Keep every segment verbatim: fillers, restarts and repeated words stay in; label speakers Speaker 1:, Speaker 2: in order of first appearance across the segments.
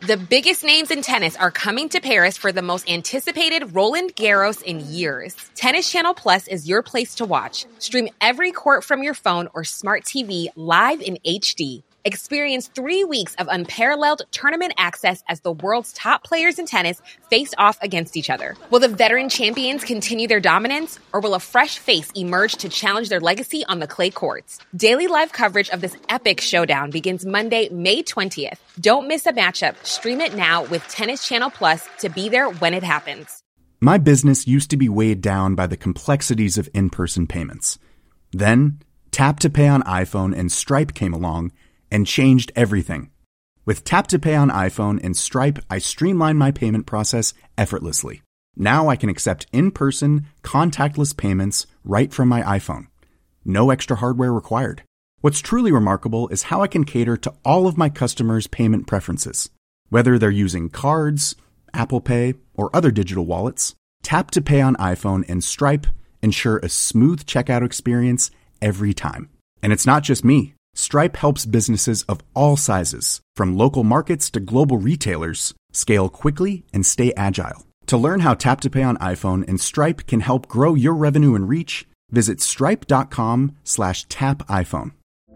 Speaker 1: The biggest names in tennis are coming to Paris for the most anticipated Roland Garros in years. Tennis Channel Plus is your place to watch. Stream every court from your phone or smart T V live in H D. Experience three weeks of unparalleled tournament access as the world's top players in tennis face off against each other. Will the veteran champions continue their dominance, or will a fresh face emerge to challenge their legacy on the clay courts? Daily live coverage of this epic showdown begins Monday, May twentieth. Don't miss a matchup. Stream it now with Tennis Channel Plus to be there when it happens.
Speaker 2: My business used to be weighed down by the complexities of in-person payments. Then, Tap to Pay on iPhone and Stripe came along and changed everything. With Tap to Pay on iPhone and Stripe, I streamlined my payment process effortlessly. Now I can accept in-person, contactless payments right from my iPhone. No extra hardware required. What's truly remarkable is how I can cater to all of my customers' payment preferences. Whether they're using cards, Apple Pay, or other digital wallets, Tap to Pay on iPhone and Stripe ensure a smooth checkout experience every time. And it's not just me. Stripe helps businesses of all sizes, from local markets to global retailers, scale quickly and stay agile. To learn how Tap to Pay on iPhone and Stripe can help grow your revenue and reach, visit stripe.com slash tap iPhone.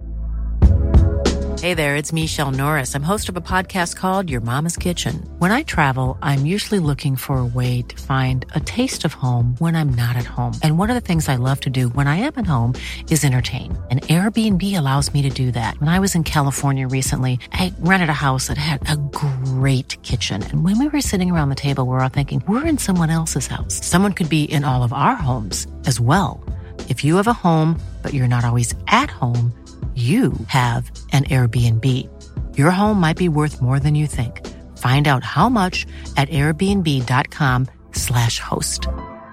Speaker 3: Hey there, it's Michelle Norris. I'm host of a podcast called Your Mama's Kitchen. When I travel, I'm usually looking for a way to find a taste of home when I'm not at home. And one of the things I love to do when I am at home is entertain. And Airbnb allows me to do that. When I was in California recently, I rented a house that had a great kitchen. And when we were sitting around the table, we were all thinking, we're in someone else's house. Someone could be in all of our homes as well. If you have a home, but you're not always at home, you have an Airbnb. Your home might be worth more than you think. Find out how much at airbnb.com slash host.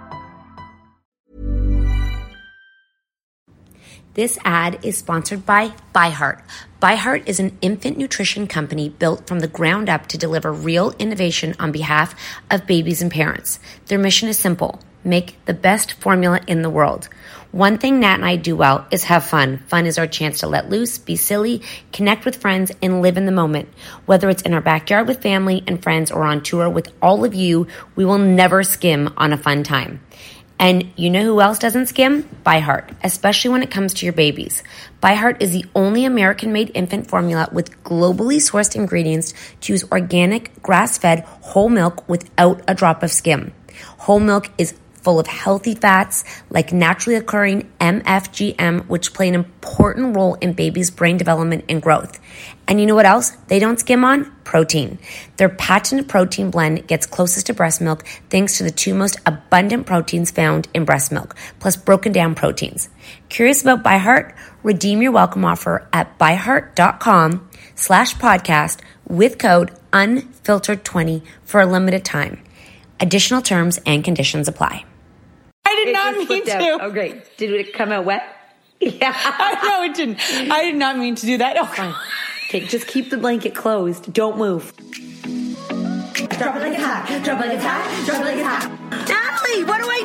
Speaker 4: This ad is sponsored by ByHeart. ByHeart is an infant nutrition company built from the ground up to deliver real innovation on behalf of babies and parents. Their mission is simple: make the best formula in the world. One thing Nat and I do well is have fun. Fun is our chance to let loose, be silly, connect with friends, and live in the moment. Whether it's in our backyard with family and friends or on tour with all of you, we will never skim on a fun time. And you know who else doesn't skim? ByHeart, especially when it comes to your babies. ByHeart is the only American-made infant formula with globally sourced ingredients to use organic, grass-fed whole milk without a drop of skim. Whole milk is full of healthy fats like naturally occurring M F G M, which play an important role in babies' brain development and growth. And you know what else they don't skim on? Protein. Their patented protein blend gets closest to breast milk thanks to the two most abundant proteins found in breast milk, plus broken down proteins. Curious about ByHeart? Redeem your welcome offer at byheart.com slash podcast with code unfiltered twenty for a limited time. Additional terms and conditions apply.
Speaker 5: I did not mean to.
Speaker 4: Oh, great. Did it come out wet? Yeah.
Speaker 5: I know it didn't. I did not mean to do that. Oh,
Speaker 4: fine. Okay, just keep the blanket closed. Don't move. Drop it like it's hot. Drop it like it's hot. Drop it like it's hot.
Speaker 5: Natalie, what do I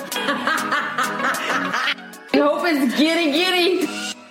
Speaker 5: do? I hope it's giddy giddy.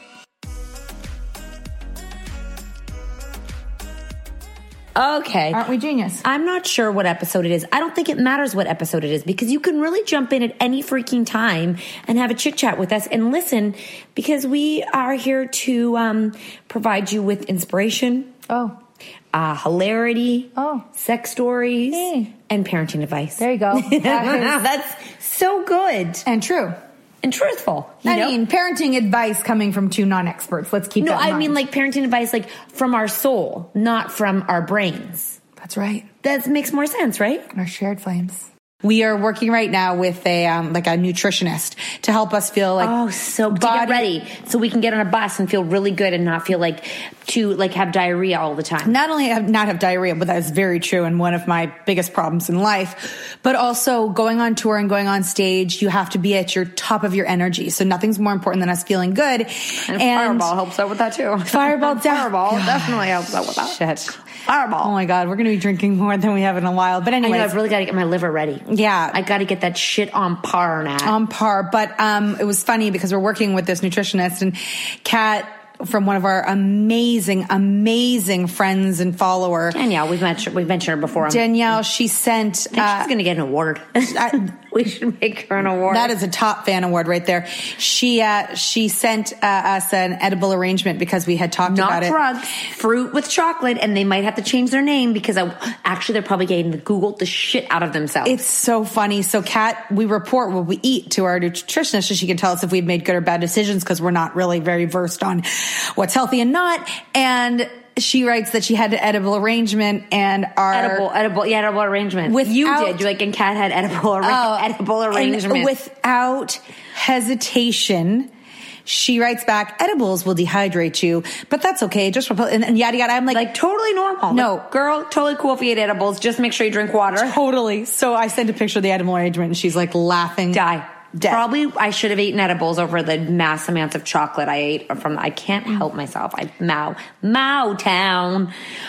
Speaker 4: Okay.
Speaker 5: Aren't we genius?
Speaker 4: I'm not sure what episode it is. I don't think it matters what episode it is because you can really jump in at any freaking time and have a chit chat with us and listen because we are here to um, provide you with inspiration.
Speaker 5: Oh.
Speaker 4: Uh, hilarity.
Speaker 5: Oh.
Speaker 4: Sex stories.
Speaker 5: Hey.
Speaker 4: And parenting advice.
Speaker 5: There you go. That
Speaker 4: That's so good.
Speaker 5: And true.
Speaker 4: And truthful. You
Speaker 5: I
Speaker 4: know?
Speaker 5: mean, parenting advice coming from two non-experts. Let's keep
Speaker 4: no,
Speaker 5: that in
Speaker 4: I
Speaker 5: mind.
Speaker 4: mean like parenting advice like from our soul, not from our brains.
Speaker 5: That's right.
Speaker 4: That makes more sense, right?
Speaker 5: Our shared flames. We are working right now with a um, like a nutritionist to help us feel like
Speaker 4: oh, so to
Speaker 5: body-
Speaker 4: get ready, so we can get on a bus and feel really good and not feel like to like have diarrhea all the time.
Speaker 5: Not only have not have diarrhea, but that is very true and one of my biggest problems in life. But also going on tour and going on stage, you have to be at your top of your energy. So nothing's more important than us feeling good.
Speaker 4: And, and Fireball helps out with that too.
Speaker 5: Fireball,
Speaker 4: Fireball
Speaker 5: God.
Speaker 4: definitely helps out with that.
Speaker 5: Shit.
Speaker 4: Fireball.
Speaker 5: Oh my God, we're going to be drinking more than we have in a while. But anyway,
Speaker 4: I've really got to get my liver ready.
Speaker 5: Yeah.
Speaker 4: I got to get that shit on par now.
Speaker 5: On par. But um, it was funny because we're working with this nutritionist and Kat from one of our amazing, amazing friends and follower.
Speaker 4: Danielle, we've mentioned, we've mentioned her before.
Speaker 5: Danielle, she sent...
Speaker 4: I think uh, she's going to get an award. I, we should make her an award.
Speaker 5: That is a top fan award right there. She uh, she sent uh, us an edible arrangement because we had talked
Speaker 4: Not
Speaker 5: about it.
Speaker 4: Not drugs, fruit with chocolate, and they might have to change their name because I, actually they're probably getting the Googled the shit out of themselves.
Speaker 5: It's so funny. So Kat, we report what we eat to our nutritionist so she can tell us if we've made good or bad decisions because we're not really very versed on what's healthy and not. And she writes that she had an edible arrangement and our
Speaker 4: edible, edible, yeah, edible arrangement.
Speaker 5: Without,
Speaker 4: you did, like, and Kat had edible, oh, edible arrangement.
Speaker 5: Without hesitation, she writes back, edibles will dehydrate you, but that's okay. Just and, and yada yada. I'm like,
Speaker 4: like totally normal.
Speaker 5: No,
Speaker 4: like, girl, totally cool if you eat edibles. Just make sure you drink water.
Speaker 5: Totally. So I sent a picture of the edible arrangement, and she's like laughing.
Speaker 4: Die.
Speaker 5: Dead.
Speaker 4: Probably I should have eaten edibles over the mass amounts of chocolate I ate from. I can't help myself. I Mao Mao Town.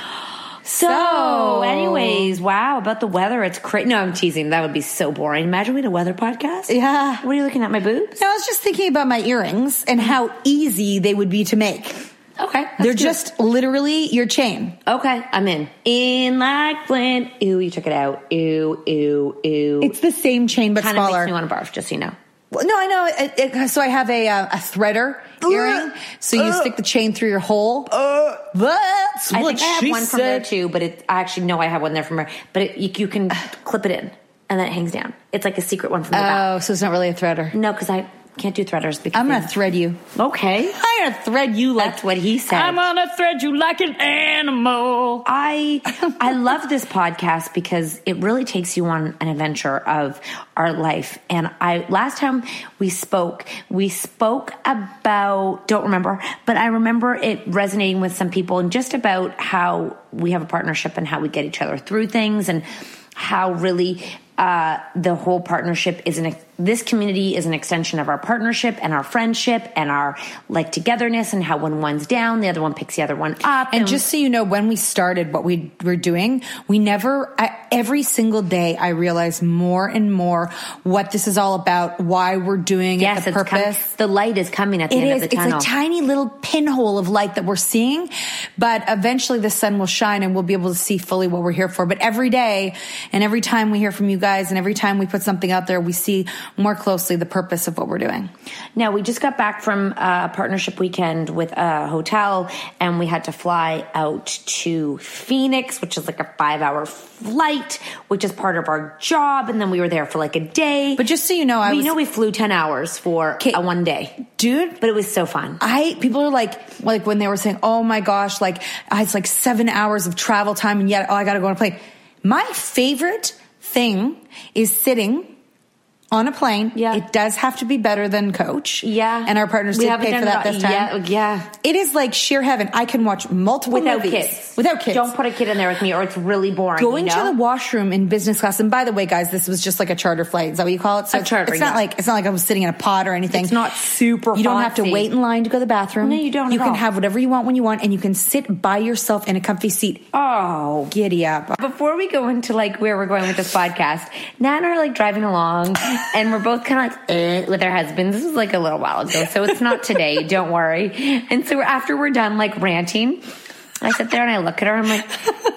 Speaker 4: So, so, anyways, wow, about the weather. It's crazy. No, I'm teasing. That would be so boring. Imagine we had a weather podcast.
Speaker 5: Yeah.
Speaker 4: What are you looking at, my boobs?
Speaker 5: No, I was just thinking about my earrings and how easy they would be to make.
Speaker 4: Okay.
Speaker 5: They're just literally your chain.
Speaker 4: Okay, I'm in. In like Flint. Ew, you took it out. Ew, ew, ew.
Speaker 5: It's the same chain, but
Speaker 4: Kinda
Speaker 5: smaller.
Speaker 4: Makes me want to barf, just so you know.
Speaker 5: Well, no, I know. It, it, so I have a uh, a threader earring. So you uh, stick the chain through your hole. Uh, That's
Speaker 4: I
Speaker 5: what
Speaker 4: think I have
Speaker 5: she
Speaker 4: one
Speaker 5: said.
Speaker 4: from there too, but it, I actually know I have one there from her. But it, you, you can clip it in, and then it hangs down. It's like a secret one from the back.
Speaker 5: Oh, so it's not really a threader.
Speaker 4: No, because I can't do threaders. Because
Speaker 5: I'm going to thread you.
Speaker 4: Okay.
Speaker 5: I'm going to thread you like...
Speaker 4: That's what he said.
Speaker 5: I'm going to thread you like an animal.
Speaker 4: I I love this podcast because it really takes you on an adventure of our life. And I last time we spoke, we spoke about, don't remember, but I remember it resonating with some people and just about how we have a partnership and how we get each other through things and how really... Uh, the whole partnership is an, this community is an extension of our partnership and our friendship and our like togetherness and how when one's down, the other one picks the other one up.
Speaker 5: And, and just so you know, when we started what we were doing, we never, I, every single day I realized more and more what this is all about, why we're doing
Speaker 4: yes,
Speaker 5: it, the
Speaker 4: it's
Speaker 5: purpose.
Speaker 4: Com- the light is coming at the
Speaker 5: it
Speaker 4: end
Speaker 5: is,
Speaker 4: of the tunnel.
Speaker 5: It's a tiny little pinhole of light that we're seeing, but eventually the sun will shine and we'll be able to see fully what we're here for. But every day and every time we hear from you guys and every time we put something out there, we see more closely the purpose of what we're doing.
Speaker 4: Now, we just got back from a partnership weekend with a hotel, and we had to fly out to Phoenix, which is like a five-hour flight, which is part of our job, and then we were there for like a day.
Speaker 5: But just so you know, I
Speaker 4: we
Speaker 5: was...
Speaker 4: know we flew ten hours for a one day.
Speaker 5: Dude.
Speaker 4: But it was so fun.
Speaker 5: I, people are like, like when they were saying, oh my gosh, like, it's like seven hours of travel time, and yet, oh, I gotta go on a plane. My favorite thing is sitting on a plane.
Speaker 4: Yeah.
Speaker 5: It does have to be better than coach.
Speaker 4: Yeah.
Speaker 5: And our partners did pay for that this time.
Speaker 4: Yeah, yeah.
Speaker 5: It is like sheer heaven. I can watch multiple
Speaker 4: Without
Speaker 5: movies.
Speaker 4: kids.
Speaker 5: Without kids.
Speaker 4: Don't put a kid in there with me or it's really boring.
Speaker 5: Going
Speaker 4: you know?
Speaker 5: to the washroom in business class. And by the way, guys, this was just like a charter flight. Is that what you call it? So
Speaker 4: a charter,
Speaker 5: It's not
Speaker 4: yeah.
Speaker 5: like, it's not like I was sitting in a pod or anything.
Speaker 4: It's not super
Speaker 5: You don't have to
Speaker 4: fancy.
Speaker 5: wait in line to go to the bathroom.
Speaker 4: No, you don't
Speaker 5: You
Speaker 4: at
Speaker 5: can
Speaker 4: all.
Speaker 5: have whatever you want when you want and you can sit by yourself in a comfy seat.
Speaker 4: Oh.
Speaker 5: Giddy up.
Speaker 4: Before we go into like where we're going with this podcast, Nat and I are like driving along and we're both kind of like eh, with our husbands. This was like a little while ago, so it's not today. Don't worry. And so after we're done like ranting, I sit there and I look at her. I'm like,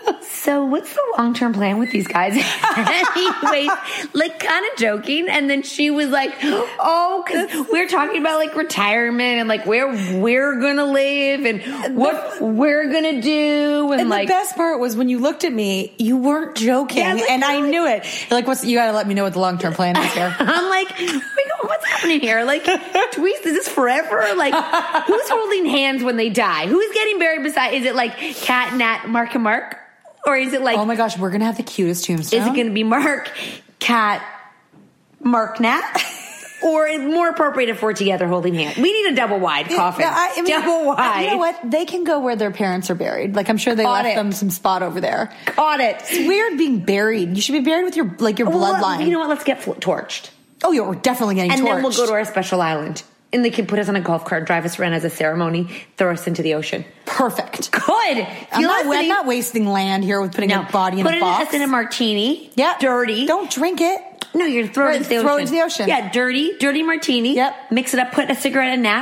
Speaker 4: so what's the long-term plan with these guys? Anyways, like kind of joking. And then she was like, oh, because we're talking about like retirement and like where we're going to live and what we're going to do. And,
Speaker 5: And
Speaker 4: like
Speaker 5: the best part was when you looked at me, you weren't joking.
Speaker 4: Yeah, like,
Speaker 5: and I knew it. You're like, what's, you got to let me know what the long-term plan is here.
Speaker 4: I'm like, what's happening here? Like, do we, is this forever? Like, who's holding hands when they die? Who's getting buried beside? Is it like Kat, Nat, Mark, and Mark? Or is it like...
Speaker 5: Oh my gosh, we're going to have the cutest tombstone.
Speaker 4: Is it going to be Mark, Kat, Mark, Nat? Or is it more appropriate if we're together holding hands? We need a double wide coffin.
Speaker 5: Yeah, I, I mean,
Speaker 4: double wide.
Speaker 5: You know what? They can go where their parents are buried. Like, I'm sure they
Speaker 4: Caught
Speaker 5: left
Speaker 4: it.
Speaker 5: them some spot over there.
Speaker 4: Got it.
Speaker 5: It's weird being buried. You should be buried with your, like, your
Speaker 4: Well,
Speaker 5: bloodline.
Speaker 4: you know what? Let's get fl- torched.
Speaker 5: Oh, yeah, we're definitely getting
Speaker 4: And
Speaker 5: torched.
Speaker 4: then we'll go to our special island. And they can put us on a golf cart, drive us around as a ceremony, throw us into the ocean.
Speaker 5: Perfect.
Speaker 4: Good.
Speaker 5: I'm
Speaker 4: You
Speaker 5: not, I'm
Speaker 4: listening?
Speaker 5: not wasting land here with putting
Speaker 4: No.
Speaker 5: a body in
Speaker 4: Put
Speaker 5: a
Speaker 4: it
Speaker 5: box.
Speaker 4: in a martini.
Speaker 5: Yeah.
Speaker 4: Dirty.
Speaker 5: Don't drink it.
Speaker 4: No, you're throwing
Speaker 5: Right,
Speaker 4: it into the
Speaker 5: throw
Speaker 4: ocean.
Speaker 5: it into the ocean.
Speaker 4: Yeah, dirty, dirty martini.
Speaker 5: Yep.
Speaker 4: Mix it up, put a cigarette in Nat's,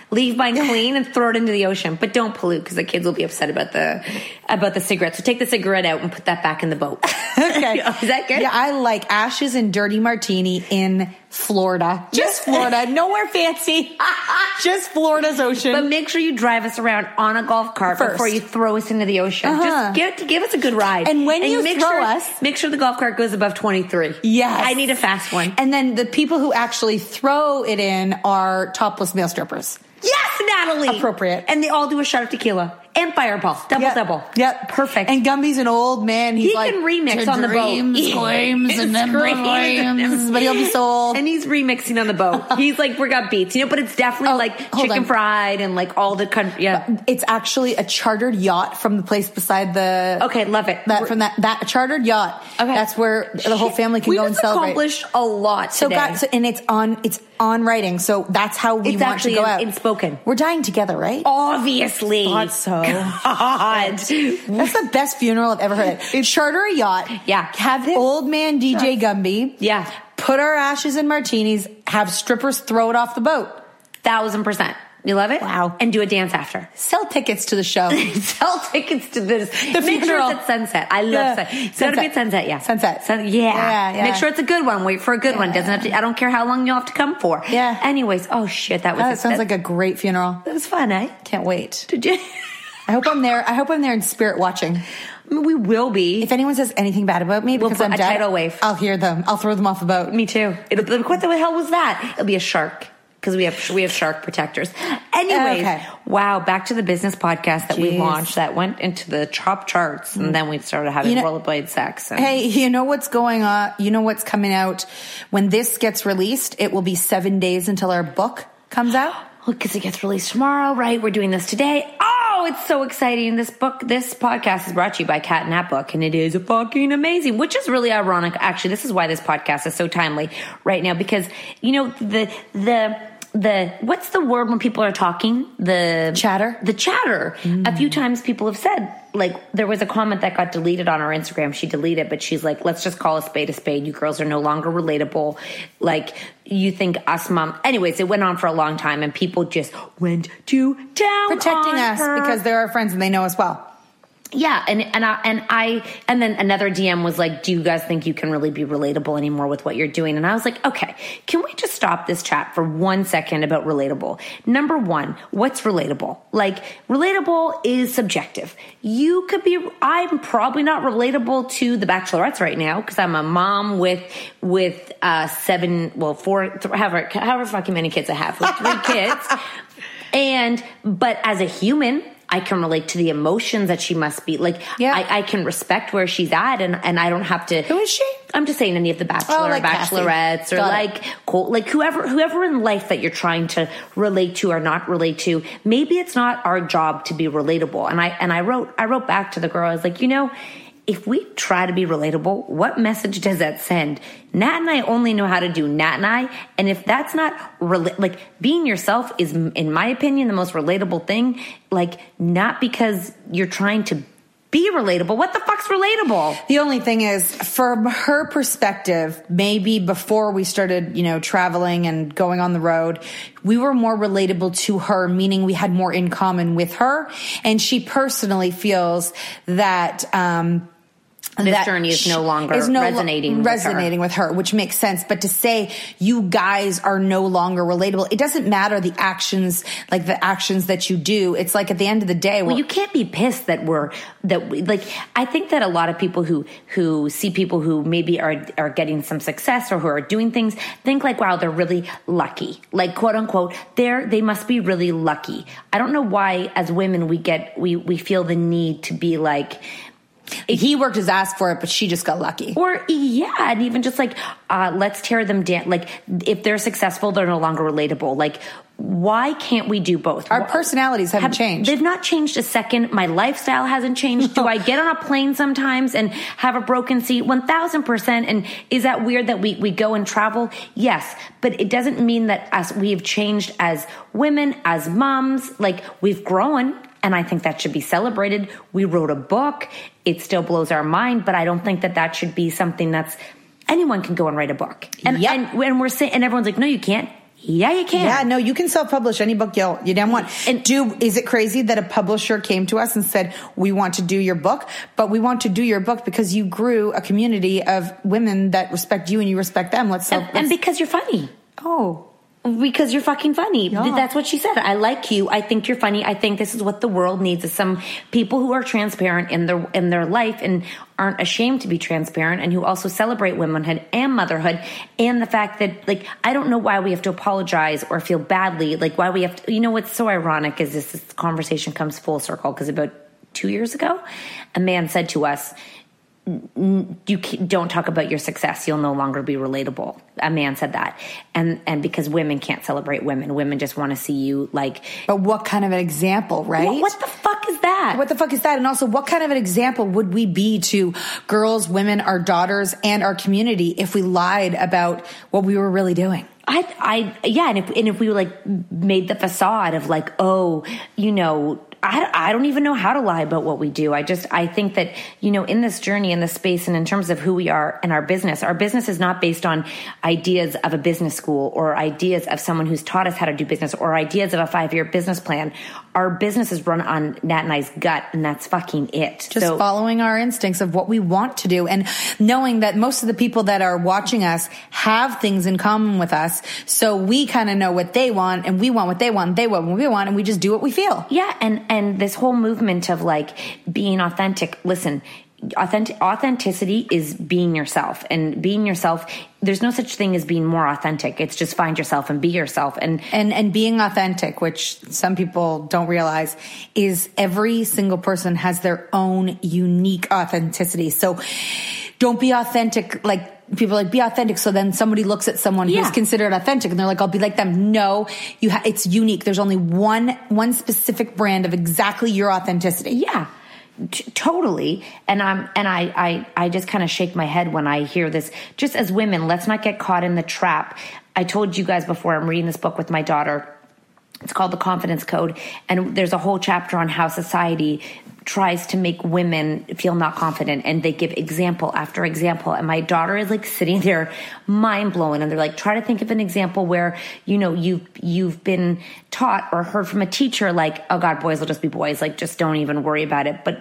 Speaker 4: Leave mine clean and throw it into the ocean, but don't pollute because the kids will be upset about the about the cigarette. So take the cigarette out and put that back in the boat.
Speaker 5: Okay,
Speaker 4: is that good?
Speaker 5: Yeah, I like ashes and dirty martini in Florida. Just Florida, nowhere fancy. Just Florida's ocean.
Speaker 4: But make sure you drive us around on a golf cart
Speaker 5: First.
Speaker 4: before you throw us into the ocean.
Speaker 5: Uh-huh.
Speaker 4: Just give give us a good ride.
Speaker 5: And when you
Speaker 4: make
Speaker 5: throw
Speaker 4: sure,
Speaker 5: us,
Speaker 4: make sure the golf cart goes above twenty-three.
Speaker 5: Yes,
Speaker 4: I need a fast one.
Speaker 5: And then the people who actually throw it in are topless male strippers.
Speaker 4: Yes, Natalie.
Speaker 5: Appropriate.
Speaker 4: And they all do a shot of tequila and Fireball. Double,
Speaker 5: yep.
Speaker 4: double.
Speaker 5: Yep.
Speaker 4: Perfect.
Speaker 5: And Gumby's an old man. He's
Speaker 4: he
Speaker 5: like,
Speaker 4: can remix on the boat.
Speaker 5: Screams and then screams, but he'll be sold.
Speaker 4: And he's remixing on the boat. He's like, we got beats, you know, but it's definitely
Speaker 5: oh,
Speaker 4: like chicken
Speaker 5: on.
Speaker 4: fried and like all the country. Yeah.
Speaker 5: It's actually a chartered yacht from the place beside the.
Speaker 4: Okay, love it.
Speaker 5: That from that, that chartered yacht.
Speaker 4: Okay.
Speaker 5: That's where the whole family can
Speaker 4: we
Speaker 5: go and celebrate.
Speaker 4: We just accomplished a lot
Speaker 5: so,
Speaker 4: today.
Speaker 5: God, so, and it's on, it's on writing. So that's how we
Speaker 4: it's
Speaker 5: want to go
Speaker 4: in,
Speaker 5: out.
Speaker 4: It's spoken.
Speaker 5: We're dying together, right?
Speaker 4: Obviously.
Speaker 5: Thought so.
Speaker 4: God.
Speaker 5: That's the best funeral I've ever heard. It's charter a yacht.
Speaker 4: Yeah.
Speaker 5: Have old man D J Gumby.
Speaker 4: Yeah.
Speaker 5: Put our ashes in martinis. Have strippers throw it off the boat.
Speaker 4: Thousand percent. You love it?
Speaker 5: Wow.
Speaker 4: And do a dance after.
Speaker 5: Sell tickets to the show.
Speaker 4: Sell tickets to this.
Speaker 5: The
Speaker 4: Make
Speaker 5: funeral.
Speaker 4: sure it's at sunset. I love
Speaker 5: Yeah.
Speaker 4: sunset. It's got to be at sunset, yeah.
Speaker 5: Sunset.
Speaker 4: Sun- yeah.
Speaker 5: Yeah, yeah.
Speaker 4: Make sure it's a good one. Wait for a good
Speaker 5: Yeah.
Speaker 4: one. Doesn't have to, I don't care how long you'll have to come for.
Speaker 5: Yeah.
Speaker 4: Anyways, oh shit, that was
Speaker 5: That
Speaker 4: a,
Speaker 5: sounds
Speaker 4: that,
Speaker 5: like a great funeral.
Speaker 4: That was fun, eh?
Speaker 5: Can't wait.
Speaker 4: Did you?
Speaker 5: I hope I'm there. I hope I'm there in spirit watching.
Speaker 4: We will be.
Speaker 5: If anyone says anything bad about me
Speaker 4: We'll
Speaker 5: because
Speaker 4: put
Speaker 5: I'm
Speaker 4: a
Speaker 5: dead,
Speaker 4: tidal wave.
Speaker 5: I'll hear them. I'll throw them off the boat.
Speaker 4: Me too. It'll be, what the hell was that? It'll be a shark. Because we have we have shark protectors. Anyways,
Speaker 5: okay.
Speaker 4: Wow, back to the business podcast that
Speaker 5: Jeez.
Speaker 4: we launched that went into the top charts, and then we started having
Speaker 5: You know-
Speaker 4: rollerblade sex. And
Speaker 5: Hey, you know what's going on? You know what's coming out? When this gets released, it will be seven days until our book comes out.
Speaker 4: because it gets released tomorrow, right? We're doing this today. Oh, it's so exciting. This book, this podcast is brought to you by Cat Nap Book, and it is fucking amazing, which is really ironic. Actually, this is why this podcast is so timely right now, because, you know, the, the, the, what's the word when people are talking? The
Speaker 5: chatter.
Speaker 4: The chatter. Mm. A few times people have said, like, there was a comment that got deleted on our Instagram. She deleted it, but she's like, let's just call a spade a spade. You girls are no longer relatable. Like, you think us mom. Anyways, it went on for a long time, and people just went to town
Speaker 5: protecting
Speaker 4: on
Speaker 5: us
Speaker 4: her.
Speaker 5: because they're our friends and they know us well.
Speaker 4: Yeah, and and I, and I and then another D M was like, "Do you guys think you can really be relatable anymore with what you're doing?" And I was like, "Okay, can we just stop this chat for one second about relatable? Number one, what's relatable? Like, relatable is subjective. You could be. I'm probably not relatable to the Bachelorettes right now because I'm a mom with with uh, seven, well, four, th- however, however fucking many kids I have, with three kids, and but as a human." I can relate to the emotions that she must be like.
Speaker 5: Yeah.
Speaker 4: I, I can respect where she's at, and, and I don't have to.
Speaker 5: Who is she?
Speaker 4: I'm just saying any of the Bachelor,
Speaker 5: Oh, like
Speaker 4: Bachelorettes,
Speaker 5: Cassie.
Speaker 4: or
Speaker 5: Got
Speaker 4: like Col- like whoever whoever in life that you're trying to relate to or not relate to. Maybe it's not our job to be relatable. And I and I wrote I wrote back to the girl. I was like, you know, if we try to be relatable, what message does that send? Nat and I only know how to do Nat and I. And if that's not, rela- like, being yourself is, in my opinion, the most relatable thing. Like, not because you're trying to be relatable. What the fuck's relatable?
Speaker 5: The only thing is, from her perspective, maybe before we started, you know, traveling and going on the road, we were more relatable to her, meaning we had more in common with her. And she personally feels that, um,
Speaker 4: This
Speaker 5: that
Speaker 4: journey is no longer
Speaker 5: is no
Speaker 4: resonating
Speaker 5: lo-
Speaker 4: with
Speaker 5: resonating
Speaker 4: her.
Speaker 5: with her, which makes sense. But to say you guys are no longer relatable, it doesn't matter the actions, like the actions that you do. It's like at the end of the day,
Speaker 4: well, you can't be pissed that we're that we, like. I think that a lot of people who who see people who maybe are are getting some success or who are doing things think like, wow, they're really lucky, like quote unquote. They're they must be really lucky. I don't know why, as women, we get we we feel the need to be like.
Speaker 5: he worked his ass for it, but she just got lucky.
Speaker 4: Or, yeah, and even just like, uh, let's tear them down. Like, if they're successful, they're no longer relatable. Like, why can't we do both?
Speaker 5: Our personalities haven't
Speaker 4: have,
Speaker 5: changed.
Speaker 4: They've not changed a second. My lifestyle hasn't changed.
Speaker 5: No.
Speaker 4: Do I get on a plane sometimes and have a broken seat? one thousand percent. And is that weird that we, we go and travel? Yes. But it doesn't mean that as we've changed as women, as moms, like we've grown. And I think that should be celebrated. We wrote a book. It still blows our mind, but I don't think that that should be something that's anyone can go and write a book. And
Speaker 5: Yep.
Speaker 4: and when we're saying, and everyone's like, no, you can't. Yeah, you can.
Speaker 5: Yeah, no, you can self-publish any book you you damn want. And do is it crazy that a publisher came to us and said, we want to do your book, but we want to do your book because you grew a community of women that respect you and you respect them. Let's self-
Speaker 4: and, and because you're funny.
Speaker 5: Oh.
Speaker 4: Because you're fucking funny.
Speaker 5: Yeah.
Speaker 4: That's what she said. I like you. I think you're funny. I think this is what the world needs, is some people who are transparent in their in their life and aren't ashamed to be transparent, and who also celebrate womanhood and motherhood, and the fact that, like, I don't know why we have to apologize or feel badly. Like, why we have to, you know, what's so ironic is this, this conversation comes full circle, because about two years ago, a man said to us, you don't talk about your success, you'll no longer be relatable. A man said that. And and because women can't celebrate women. Women just want to see you, like...
Speaker 5: But what kind of an example, right?
Speaker 4: What, what the fuck is that?
Speaker 5: What the fuck is that? And also, what kind of an example would we be to girls, women, our daughters, and our community if we lied about what we were really doing?
Speaker 4: I, I, yeah, and if, and if we like made the facade of like, oh, you know, I, I don't even know how to lie about what we do. I just, I think that, you know, in this journey, in this space, and in terms of who we are and our business, our business is not based on ideas of a business school or ideas of someone who's taught us how to do business or ideas of a five-year business plan. Our business is run on Nat and I's gut, and that's fucking it.
Speaker 5: Just
Speaker 4: so,
Speaker 5: following our instincts of what we want to do, and knowing that most of the people that are watching us have things in common with us. So we kind of know what they want, and we want what they want, and they want what we want, and we just do what we feel.
Speaker 4: Yeah, and And this whole movement of like being authentic, listen, authentic, authenticity is being yourself, and being yourself, there's no such thing as being more authentic. It's just find yourself and be yourself. And,
Speaker 5: and, and being authentic, which some people don't realize, is every single person has their own unique authenticity. So don't be authentic. Like, people are like, be authentic. So then somebody looks at someone
Speaker 4: yeah.
Speaker 5: who's considered authentic and they're like, I'll be like them. No, you ha- it's unique. There's only one, one specific brand of exactly your authenticity.
Speaker 4: Yeah, t- totally. And I'm, and I, I, I just kind of shake my head when I hear this. Just as women, let's not get caught in the trap. I told you guys before, I'm reading this book with my daughter. It's called The Confidence Code. And there's a whole chapter on how society tries to make women feel not confident, and they give example after example. And my daughter is like sitting there mind blown. And they're like, try to think of an example where, you know, you've, you've been taught or heard from a teacher, like, oh God, boys will just be boys. Like, just don't even worry about it. But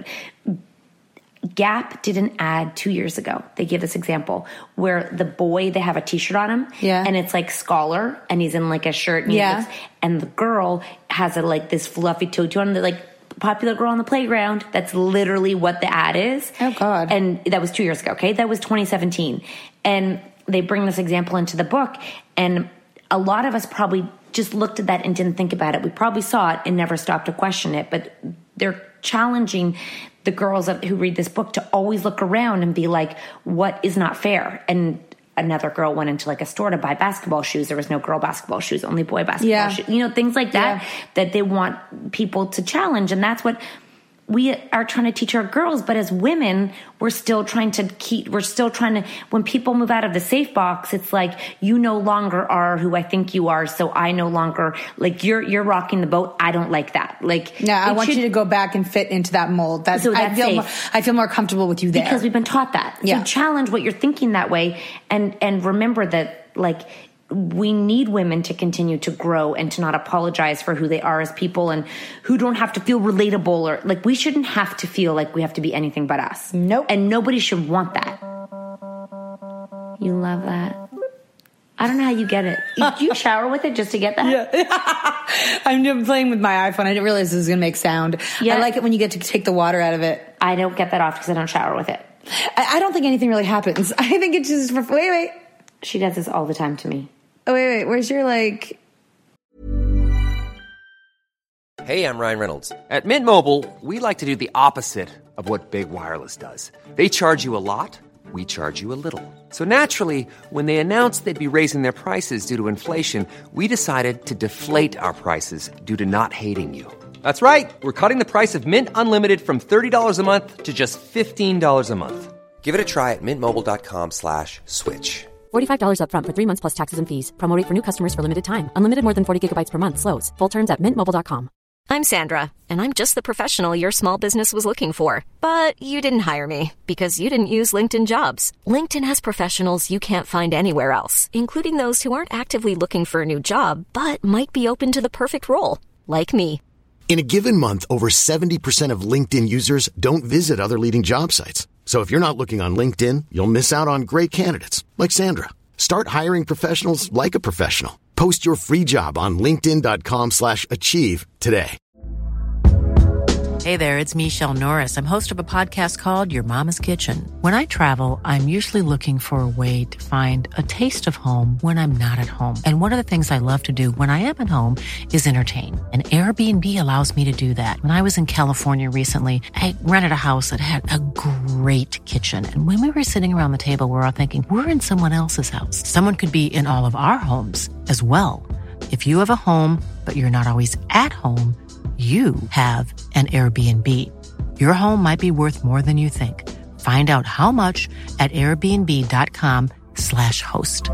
Speaker 4: Gap did an ad two years ago. They give this example where the boy, they have a t-shirt on him,
Speaker 5: yeah.
Speaker 4: and it's like Scholar, and he's in like a shirt, and,
Speaker 5: yeah.
Speaker 4: looks, and the girl has a, like this fluffy tutu on. They're like, popular girl on the playground. That's literally what the ad is.
Speaker 5: Oh God.
Speaker 4: And that was two years ago. Okay. That was twenty seventeen. And they bring this example into the book. And a lot of us probably just looked at that and didn't think about it. We probably saw it and never stopped to question it, but they're challenging the girls who read this book to always look around and be like, what is not fair? And another girl went into like a store to buy basketball shoes. There was no girl basketball shoes, only boy basketball
Speaker 5: yeah.
Speaker 4: shoes. You know, things like that, yeah. that they want people to challenge. And that's what we are trying to teach our girls. But as women, we're still trying to keep, we're still trying to, when people move out of the safe box, it's like, you no longer are who I think you are. So I no longer, like, you're, you're rocking the boat. I don't like that. Like,
Speaker 5: yeah, I want should, you to go back and fit into that mold. That's,
Speaker 4: so that's
Speaker 5: I feel
Speaker 4: safe.
Speaker 5: more, I feel more comfortable with you there.
Speaker 4: Because we've been taught that.
Speaker 5: Yeah.
Speaker 4: So challenge what you're thinking that way. And, and remember that, like, we need women to continue to grow and to not apologize for who they are as people, and who don't have to feel relatable, or like, we shouldn't have to feel like we have to be anything but us.
Speaker 5: Nope.
Speaker 4: And nobody should want that. You love that. I don't know how you get it. You, do you shower with it just to get that?
Speaker 5: Yeah. I'm playing with my iPhone. I didn't realize this was going to make sound. Yeah. I like it when you get to take the water out of it.
Speaker 4: I don't get that off because I don't shower with it.
Speaker 5: I, I don't think anything really happens. I think it's just, wait, wait.
Speaker 4: She does this all the time to me.
Speaker 5: Oh, wait, wait. Where's your, like...
Speaker 6: Hey, I'm Ryan Reynolds. At Mint Mobile, we like to do the opposite of what Big Wireless does. They charge you a lot, we charge you a little. So naturally, when they announced they'd be raising their prices due to inflation, we decided to deflate our prices due to not hating you. That's right. We're cutting the price of Mint Unlimited from thirty dollars a month to just fifteen dollars a month. Give it a try at mintmobile.com slash switch.
Speaker 7: forty-five dollars up front for three months plus taxes and fees. Promo rate for new customers for limited time. Unlimited more than forty gigabytes per month slows. Full terms at mint mobile dot com. I'm Sandra, and I'm just the professional your small business was looking for. But you didn't hire me because you didn't use LinkedIn Jobs. LinkedIn has professionals you can't find anywhere else, including those who aren't actively looking for a new job, but might be open to the perfect role, like me.
Speaker 8: In a given month, over seventy percent of LinkedIn users don't visit other leading job sites. So if you're not looking on LinkedIn, you'll miss out on great candidates like Sandra. Start hiring professionals like a professional. Post your free job on linkedin.com slash achieve today.
Speaker 3: Hey there, it's Michelle Norris. I'm host of a podcast called Your Mama's Kitchen. When I travel, I'm usually looking for a way to find a taste of home when I'm not at home. And one of the things I love to do when I am at home is entertain. And Airbnb allows me to do that. When I was in California recently, I rented a house that had a great kitchen. And when we were sitting around the table, we were all thinking, we're in someone else's house. Someone could be in all of our homes as well. If you have a home, but you're not always at home, you have an Airbnb. Your home might be worth more than you think. Find out how much at airbnb.com slash host.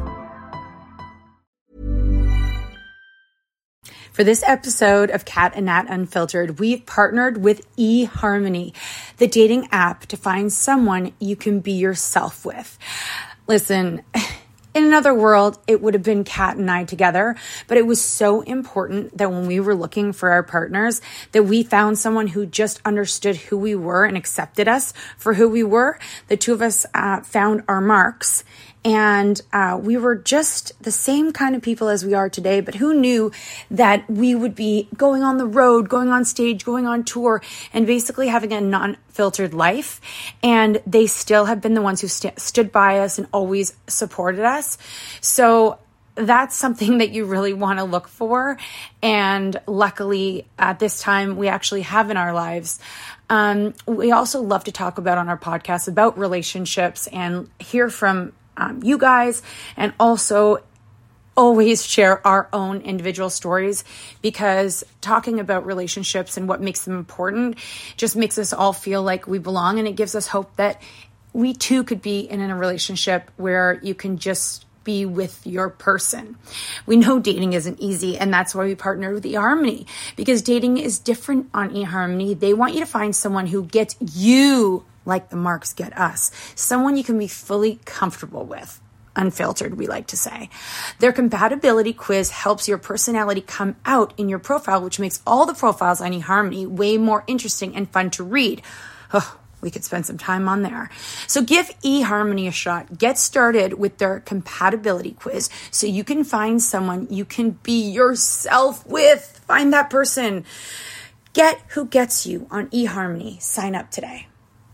Speaker 5: For this episode of Cat and Nat Unfiltered, we've partnered with eHarmony, the dating app to find someone you can be yourself with. Listen, in another world, it would have been Kat and I together, but it was so important that when we were looking for our partners, that we found someone who just understood who we were and accepted us for who we were. The two of us uh, found our marks, and uh, we were just the same kind of people as we are today, but who knew that we would be going on the road, going on stage, going on tour, and basically having a non-filtered life. And they still have been the ones who st- stood by us and always supported us. So that's something that you really want to look for. And luckily, at this time, we actually have in our lives. Um, we also love to talk about on our podcast about relationships and hear from Um, you guys, and also always share our own individual stories, because talking about relationships and what makes them important just makes us all feel like we belong, and it gives us hope that we too could be in a relationship where you can just be with your person. We know dating isn't easy, and that's why we partnered with eHarmony, because dating is different on eHarmony. They want you to find someone who gets you like the marks get us. Someone you can be fully comfortable with. Unfiltered, we like to say. Their compatibility quiz helps your personality come out in your profile, which makes all the profiles on eHarmony way more interesting and fun to read. Oh, we could spend some time on there. So give eHarmony a shot. Get started with their compatibility quiz so you can find someone you can be yourself with. Find that person. Get who gets you on eHarmony. Sign up today.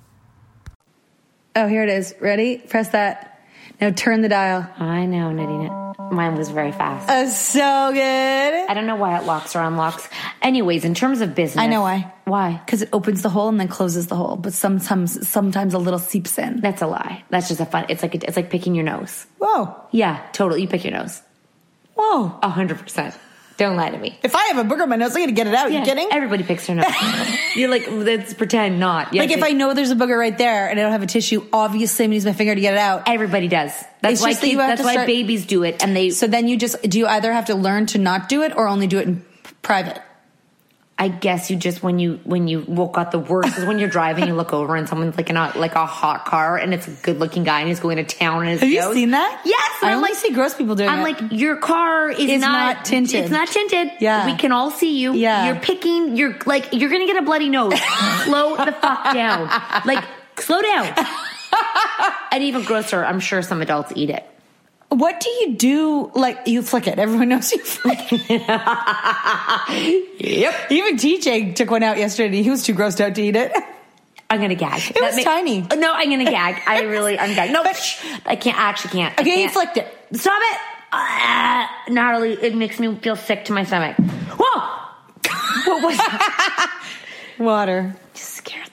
Speaker 5: Oh, here it is. Ready? Press that. Now turn the dial.
Speaker 4: I know, Nadine. Mine was very fast.
Speaker 5: Oh, so good.
Speaker 4: I don't know why it locks or unlocks. Anyways, in terms of business.
Speaker 5: I know why.
Speaker 4: Why?
Speaker 5: Because it opens the hole and then closes the hole. But sometimes sometimes a little seeps in.
Speaker 4: That's a lie. That's just a fun. It's like it's like picking your nose.
Speaker 5: Whoa.
Speaker 4: Yeah, totally. You pick your nose.
Speaker 5: Whoa.
Speaker 4: A hundred percent. Don't lie to me.
Speaker 5: If I have a booger on my nose, I'm going to get it out.
Speaker 4: Yeah,
Speaker 5: you kidding?
Speaker 4: Everybody picks their nose. You're like, let's pretend not.
Speaker 5: Like if I know there's a booger right there and I don't have a tissue, obviously I'm going to use my finger to get it out.
Speaker 4: Everybody does. That's
Speaker 5: It's
Speaker 4: why
Speaker 5: just that
Speaker 4: kids,
Speaker 5: you have
Speaker 4: that's
Speaker 5: to
Speaker 4: why
Speaker 5: start-
Speaker 4: babies do it, and they.
Speaker 5: So then you just, do you either have to learn to not do it or only do it in private?
Speaker 4: I guess you just when you when you woke up the worst is when you're driving, you look over and someone's like in a like a hot car and it's a good looking guy and he's going to town and his
Speaker 5: Have you
Speaker 4: nose.
Speaker 5: seen that?
Speaker 4: Yes,
Speaker 5: I
Speaker 4: I'm
Speaker 5: only
Speaker 4: like,
Speaker 5: see gross people doing
Speaker 4: I'm
Speaker 5: it.
Speaker 4: like, your car is
Speaker 5: It's
Speaker 4: not,
Speaker 5: not tinted.
Speaker 4: It's not tinted.
Speaker 5: Yeah.
Speaker 4: We can all see you.
Speaker 5: Yeah.
Speaker 4: You're picking. You're like you're gonna get a bloody nose. Slow the fuck down. Like slow down. And even grosser, I'm sure some adults eat it.
Speaker 5: What do you do? Like, you flick it. Everyone knows you flick it.
Speaker 4: Yep.
Speaker 5: Even T J took one out yesterday. He was too grossed out to eat it.
Speaker 4: I'm gonna gag.
Speaker 5: It was tiny.
Speaker 4: No, I'm gonna gag. I really, I'm gagging. No, shh, I can't. I actually can't. I
Speaker 5: Okay,
Speaker 4: can't.
Speaker 5: you flicked it.
Speaker 4: Stop it. Uh, Natalie, it makes me feel sick to my stomach. Whoa! What was that?
Speaker 5: Water.
Speaker 4: Just scared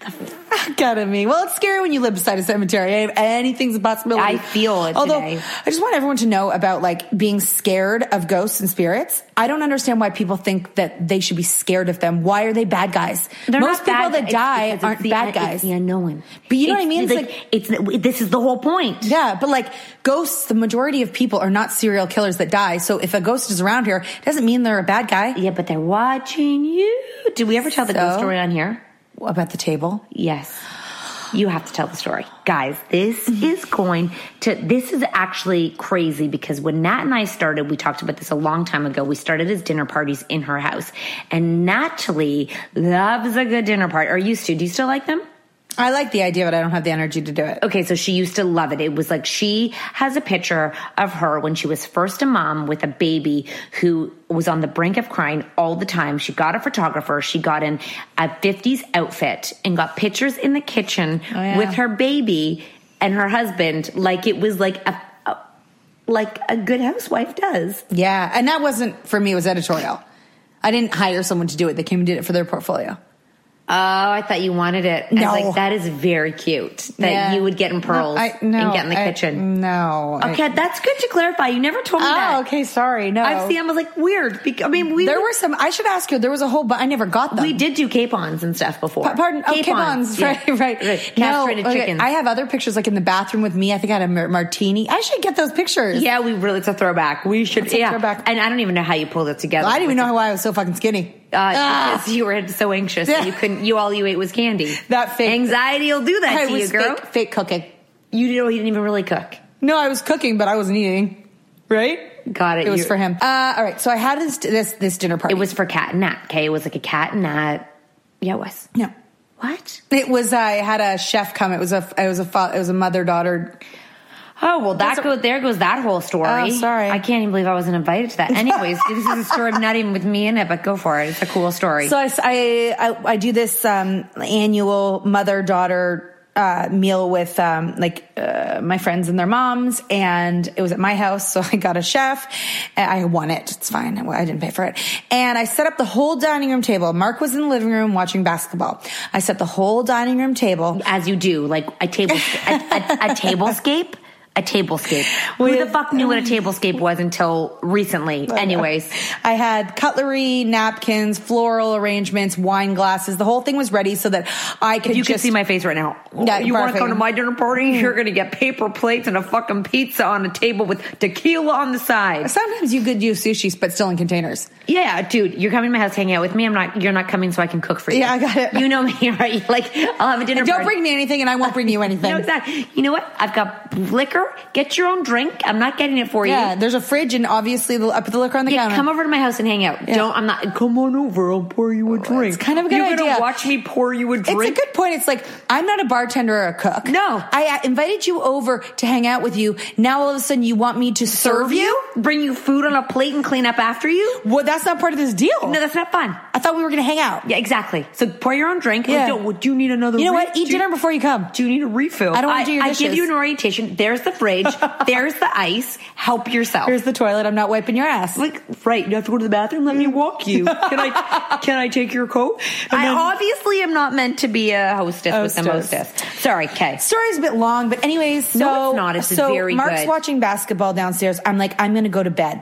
Speaker 5: Got at me. Well, it's scary when you live beside a cemetery. Anything's a possibility.
Speaker 4: I feel it
Speaker 5: Although,
Speaker 4: today.
Speaker 5: I just want everyone to know about like being scared of ghosts and spirits. I don't understand why people think that they should be scared of them. Why are they bad guys?
Speaker 4: They're
Speaker 5: Most
Speaker 4: not
Speaker 5: people
Speaker 4: bad,
Speaker 5: that die
Speaker 4: it's
Speaker 5: aren't
Speaker 4: the,
Speaker 5: bad
Speaker 4: it's
Speaker 5: guys.
Speaker 4: the unknown.
Speaker 5: But you know
Speaker 4: it's,
Speaker 5: what I mean? It's
Speaker 4: like,
Speaker 5: like,
Speaker 4: it's this is the whole point.
Speaker 5: Yeah, but like ghosts, the majority of people are not serial killers that die. So if a ghost is around here, it doesn't mean they're a bad guy.
Speaker 4: Yeah, but they're watching you. Did we ever tell the
Speaker 5: So?
Speaker 4: ghost story on here?
Speaker 5: About the table?
Speaker 4: Yes. You have to tell the story. Guys, this is going to, this is actually crazy because when Nat and I started, we talked about this a long time ago. We started as dinner parties in her house. And Natalie loves a good dinner party, or used to. Do you still like them?
Speaker 5: I like the idea, but I don't have the energy to do it.
Speaker 4: Okay, so she used to love it. It was like she has a picture of her when she was first a mom with a baby who was on the brink of crying all the time. She got a photographer. She got in a fifties outfit and got pictures in the kitchen
Speaker 5: oh, yeah.
Speaker 4: with her baby and her husband like it was like a, a like a good housewife does.
Speaker 5: Yeah, and that wasn't for me. It was editorial. I didn't hire someone to do it. They came and did it for their portfolio.
Speaker 4: Oh, I thought you wanted it.
Speaker 5: No.
Speaker 4: I was like, that is very cute that
Speaker 5: Yeah.
Speaker 4: you would get in pearls
Speaker 5: no, I, no,
Speaker 4: and get in the
Speaker 5: I,
Speaker 4: kitchen.
Speaker 5: No.
Speaker 4: Okay,
Speaker 5: I,
Speaker 4: that's good to clarify. You never told me
Speaker 5: oh,
Speaker 4: that.
Speaker 5: okay, sorry. No.
Speaker 4: I've seen, I was like, weird. Bec- I mean, we
Speaker 5: There
Speaker 4: would-
Speaker 5: were some, I should ask you, there was a whole, but I never got them.
Speaker 4: we did do capons and stuff before.
Speaker 5: Pa- Pardon? Oh,
Speaker 4: Capons,
Speaker 5: capons.
Speaker 4: yeah.
Speaker 5: Right, right.
Speaker 4: right.
Speaker 5: No,
Speaker 4: Castrated
Speaker 5: okay,
Speaker 4: chickens.
Speaker 5: I have other pictures like in the bathroom with me. I think I had a mar- martini. I should get those pictures.
Speaker 4: Yeah, we really, it's a throwback. We should,
Speaker 5: It's a
Speaker 4: yeah.
Speaker 5: throwback.
Speaker 4: And I don't even know how you pulled it together.
Speaker 5: Well, I didn't even know why I was so fucking skinny.
Speaker 4: Uh,
Speaker 5: Ah.
Speaker 4: Because you were so anxious
Speaker 5: Yeah.
Speaker 4: that you couldn't, you all you ate was candy.
Speaker 5: That fake.
Speaker 4: Anxiety will do that
Speaker 5: I
Speaker 4: to
Speaker 5: was
Speaker 4: you, girl.
Speaker 5: Fake, fake cooking.
Speaker 4: You know he didn't even really cook.
Speaker 5: No, I was cooking, but I wasn't eating. Right?
Speaker 4: Got it.
Speaker 5: It was
Speaker 4: You're-
Speaker 5: for him. Uh, all right. So I had this, this, this dinner party.
Speaker 4: It was for Cat and Nat, okay? It was like a cat and Nat. Yeah, it was.
Speaker 5: No.
Speaker 4: What?
Speaker 5: It was, I had a chef come. It was a, it was a, fa- it was a mother-daughter.
Speaker 4: Oh, well, that
Speaker 5: That's a-
Speaker 4: goes, there goes that whole story.
Speaker 5: Oh, sorry.
Speaker 4: I can't even believe I wasn't invited to that. Anyways, this is a story not even with me in it, but go for it. It's a cool story.
Speaker 5: So I, I, I, I do this um, annual mother-daughter uh, meal with um, like uh, my friends and their moms, and it was at my house. So I got a chef. And I won it. It's fine. I didn't pay for it. And I set up the whole dining room table. Mark was in the living room watching basketball. I set the whole dining room table.
Speaker 4: As you do, like a table, a, a, a tablescape. A tablescape. Who the fuck knew what a tablescape was until recently? Anyways.
Speaker 5: I had cutlery, napkins, floral arrangements, wine glasses. The whole thing was ready so that I could
Speaker 4: If you
Speaker 5: just...
Speaker 4: could see my face right now.
Speaker 5: Yeah,
Speaker 4: you want to
Speaker 5: perfect.
Speaker 4: come to my dinner party? You're going to get paper plates and a fucking pizza on a table with tequila on the side.
Speaker 5: Sometimes you could use sushi, but still in containers.
Speaker 4: Yeah, dude, you're coming to my house, hang out with me. I'm not. You're not coming, so I can cook for you.
Speaker 5: Yeah, I got it.
Speaker 4: You know me, right? Like, I'll have a dinner
Speaker 5: And don't
Speaker 4: party.
Speaker 5: bring me anything, and I won't bring you anything.
Speaker 4: No, exactly. You know what? I've got liquor. Get your own drink. I'm not getting it for you.
Speaker 5: Yeah, there's a fridge, and obviously the, I put the liquor on the
Speaker 4: Yeah,
Speaker 5: counter.
Speaker 4: come over to my house and hang out.
Speaker 5: Yeah.
Speaker 4: Don't. I'm not. Come on over. I'll pour you a drink.
Speaker 5: It's kind of a good
Speaker 4: You're
Speaker 5: idea.
Speaker 4: You're gonna watch me pour you a drink.
Speaker 5: It's a good point. It's like, I'm not a bartender or a cook.
Speaker 4: No.
Speaker 5: I uh, invited you over to hang out with you. Now all of a sudden you want me to serve you?
Speaker 4: Bring you food on a plate and clean up after you?
Speaker 5: Well, that's not part of this deal.
Speaker 4: No, that's not fun.
Speaker 5: I thought we were going to hang out.
Speaker 4: Yeah, exactly. So pour your own drink.
Speaker 5: Yeah.
Speaker 4: Like, do, do you need another?
Speaker 5: You know
Speaker 4: re-
Speaker 5: what? Eat
Speaker 4: do you-
Speaker 5: dinner before you come.
Speaker 4: Do you need a refill?
Speaker 5: I don't wanna do your
Speaker 4: I give
Speaker 5: dishes.
Speaker 4: you an orientation. There's the fridge. There's the ice. Help yourself.
Speaker 5: Here's the toilet. I'm not wiping your ass.
Speaker 4: Like, right, you have to go to the bathroom. Let me walk you. Can I? Can I take your coat?
Speaker 5: And
Speaker 4: I
Speaker 5: then-
Speaker 4: obviously am not meant to be a hostess, with the
Speaker 5: Hostess.
Speaker 4: mostess. Sorry, Kay.
Speaker 5: Story's a bit long, but anyways, so,
Speaker 4: No, it's not. It's
Speaker 5: so
Speaker 4: very
Speaker 5: Mark's
Speaker 4: good.
Speaker 5: watching basketball downstairs. I'm like, I'm going to go to bed.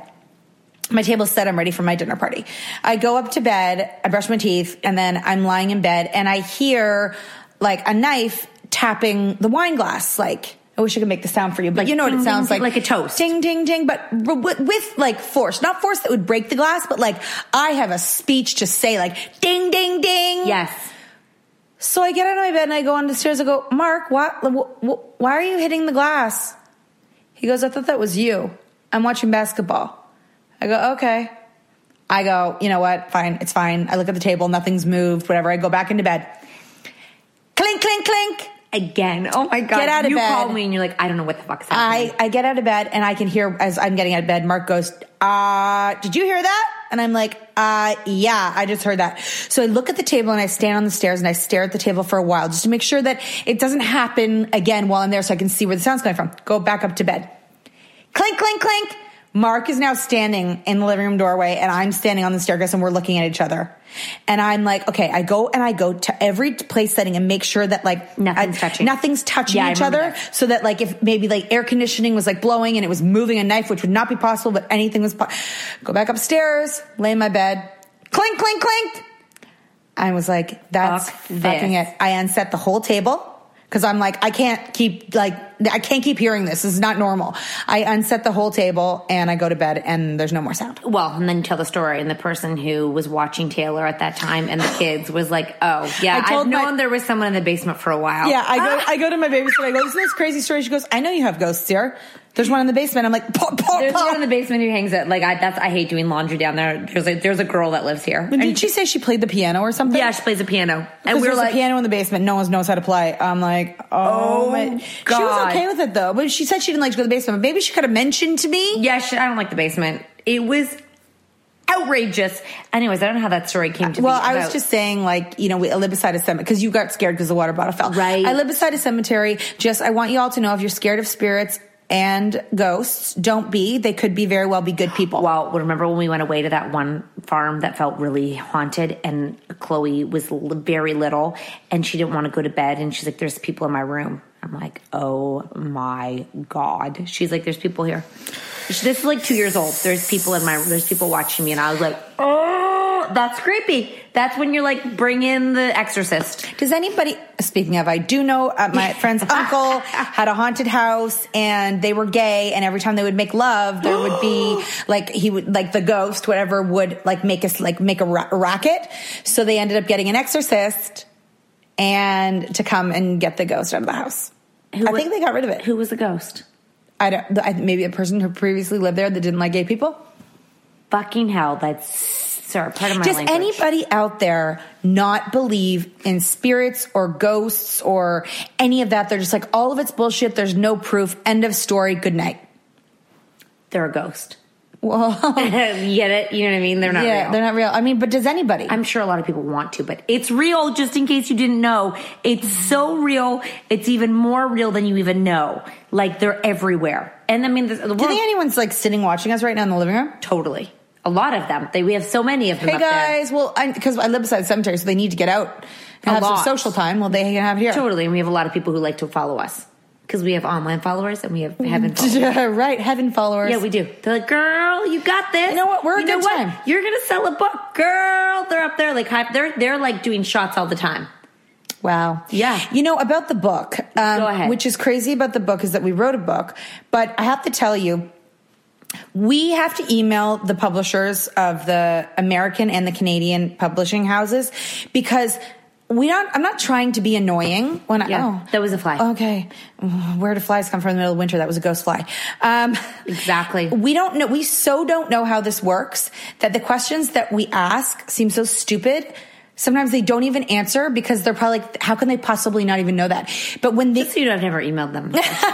Speaker 5: My table's set. I'm ready for my dinner party. I go up to bed. I brush my teeth, and then I'm lying in bed, and I hear like a knife tapping the wine glass. Like, I wish I could make the sound for you, but
Speaker 4: Like
Speaker 5: you know what
Speaker 4: ding,
Speaker 5: it sounds
Speaker 4: ding,
Speaker 5: like.
Speaker 4: like a toast.
Speaker 5: Ding, ding, ding, but with, with like force. Not force that would break the glass, but like I have a speech to say like ding, ding, ding.
Speaker 4: Yes.
Speaker 5: So I get out of my bed and I go on the stairs. I go, Mark, what, wh- why are you hitting the glass? He goes, I thought that was you. I'm watching basketball. I go, okay. I go, you know what? Fine. It's fine. I look at the table. Nothing's moved. Whatever. I go back into bed. Clink, clink, clink.
Speaker 4: Again. Oh my God.
Speaker 5: Get out of
Speaker 4: you
Speaker 5: bed.
Speaker 4: call me and you're like, I don't know what the fuck's happening.
Speaker 5: I, I get out of bed and I can hear, as I'm getting out of bed, Mark goes, uh, did you hear that? And I'm like, uh, yeah, I just heard that. So I look at the table and I stand on the stairs and I stare at the table for a while just to make sure that it doesn't happen again while I'm there so I can see where the sound's coming from. Go back up to bed. Clink, clink, clink. Mark is now standing in the living room doorway and I'm standing on the staircase and we're looking at each other. And I'm like, okay, I go and I go to every place setting and make sure that like
Speaker 4: nothing's
Speaker 5: I,
Speaker 4: touching,
Speaker 5: nothing's touching
Speaker 4: yeah,
Speaker 5: each other. That. So that like if maybe like air conditioning was like blowing and it was moving a knife, which would not be possible, but anything was, po- go back upstairs, lay in my bed, clink, clink, clink. I was like, that's
Speaker 4: Fuck
Speaker 5: fucking
Speaker 4: this.
Speaker 5: it. I unset the whole table. Cause I'm like, I can't keep like, I can't keep hearing this. This is not normal. I unset the whole table and I go to bed and there's no more sound.
Speaker 4: Well, and then you tell the story and the person who was watching Taylor at that time and the kids was like, oh yeah,
Speaker 5: I told
Speaker 4: I've known
Speaker 5: my,
Speaker 4: there was someone in the basement for a while.
Speaker 5: Yeah. I go, I go to my babysitter. I go, isn't this crazy story? She goes, I know you have ghosts here. There's one in the basement. I'm like, pop, pop,
Speaker 4: there's
Speaker 5: pop.
Speaker 4: one in the basement who hangs it. Like I, that's, I hate doing laundry down there. There's a, there's a girl that lives here.
Speaker 5: But did
Speaker 4: and
Speaker 5: she say she played the piano or something?
Speaker 4: Yeah, she plays the piano.
Speaker 5: And we were like, a piano in the basement. No one knows how to play. I'm like, oh,
Speaker 4: oh
Speaker 5: my.
Speaker 4: God.
Speaker 5: She was okay with it though. But she said she didn't like to go to the basement. But maybe she could have mentioned to me.
Speaker 4: Yeah, she, I don't like the basement. It was outrageous. Anyways, I don't know how that story came to
Speaker 5: well,
Speaker 4: be.
Speaker 5: Well, I
Speaker 4: about.
Speaker 5: was just saying, like, you know, we I live beside a cemetery because you got scared because the water bottle fell.
Speaker 4: Right.
Speaker 5: I live beside a cemetery. Just, I want you all to know if you're scared of spirits and ghosts, don't be. They could be very well be good people.
Speaker 4: Well, remember when we went away to that one farm that felt really haunted and Chloe was l- very little and she didn't want to go to bed and she's like, there's people in my room. I'm like, oh my God. She's like, there's people here. This is like two years old. There's people in my, there's people watching me. And I was like, oh, that's creepy. That's when you're like, bring in the exorcist.
Speaker 5: Does anybody, speaking of, I do know uh, my friend's uncle had a haunted house and they were gay. And every time they would make love, there would be like, he would, like the ghost, whatever, would like make us like make a, ra- a racket. So they ended up getting an exorcist and to come and get the ghost out of the house.
Speaker 4: Who
Speaker 5: I
Speaker 4: was,
Speaker 5: think they got rid of it.
Speaker 4: Who was the ghost?
Speaker 5: I don't, I, maybe a person who previously lived there that didn't like gay people.
Speaker 4: Fucking hell. That's, sorry, part of my
Speaker 5: Does
Speaker 4: language.
Speaker 5: anybody out there not believe in spirits or ghosts or any of that? They're just like, all of it's bullshit. There's no proof. End of story. Good night.
Speaker 4: They're a ghost.
Speaker 5: Well,
Speaker 4: you get it? You know what I mean? They're not
Speaker 5: yeah,
Speaker 4: real.
Speaker 5: they're not real. I mean, but does anybody?
Speaker 4: I'm sure a lot of people want to, but it's real, just in case you didn't know. It's so real. It's even more real than you even know. Like, they're everywhere. And I mean, the, the
Speaker 5: do you think anyone's like sitting watching us right now in the living room?
Speaker 4: Totally. A lot of them. They, we have so many of them
Speaker 5: Hey
Speaker 4: up
Speaker 5: guys,
Speaker 4: there.
Speaker 5: well, because I, I live beside the cemetery, so they need to get out and
Speaker 4: A
Speaker 5: have
Speaker 4: lot.
Speaker 5: some social time. Well, they can have it here.
Speaker 4: Totally. And we have a lot of people who like to follow us. Because we have online followers and we have heaven followers.
Speaker 5: Yeah, right, heaven followers.
Speaker 4: Yeah, we do. They're like, girl, you got this.
Speaker 5: You know what? We're a
Speaker 4: you know
Speaker 5: good
Speaker 4: what?
Speaker 5: time.
Speaker 4: You're going to sell a book. Girl, they're up there. like They're, they're like doing shots all the time.
Speaker 5: Wow.
Speaker 4: Yeah.
Speaker 5: You know, about the book, um,
Speaker 4: Go ahead.
Speaker 5: which is crazy about the book is that we wrote a book, but I have to tell you, we have to email the publishers of the American and the Canadian publishing houses because we don't, I'm not trying to be annoying when I,
Speaker 4: Yeah,
Speaker 5: oh,
Speaker 4: that was a fly.
Speaker 5: Okay. Where do flies come from in the middle of winter? That was a ghost fly. Um,
Speaker 4: Exactly.
Speaker 5: We don't know, we so don't know how this works that the questions that we ask seem so stupid. Sometimes they don't even answer because they're probably like, how can they possibly not even know that? But when they,
Speaker 4: Just so you know, I've never emailed them.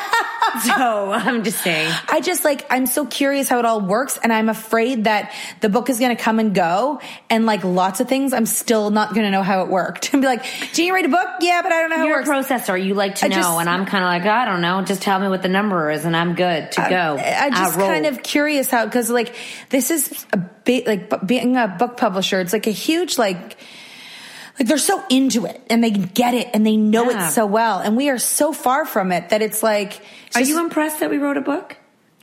Speaker 4: So I'm just saying.
Speaker 5: I just like, I'm so curious how it all works. And I'm afraid that the book is going to come and go. And like lots of things, I'm still not going to know how it worked. And be like, do you write a book? Yeah, but I don't know how
Speaker 4: You're
Speaker 5: it
Speaker 4: a
Speaker 5: works.
Speaker 4: processor. You like to
Speaker 5: I
Speaker 4: know.
Speaker 5: just-
Speaker 4: and I'm kind of like, I don't know. Just tell me what the number is and I'm good to go.
Speaker 5: I, I just
Speaker 4: roll.
Speaker 5: kind of curious how, cause like this is a bit like bu- being a book publisher. It's like a huge, like, like they're so into it and they get it and they know
Speaker 4: Yeah.
Speaker 5: it so well. And we are so far from it that it's like, it's
Speaker 4: Are
Speaker 5: just-
Speaker 4: you impressed that we wrote a book?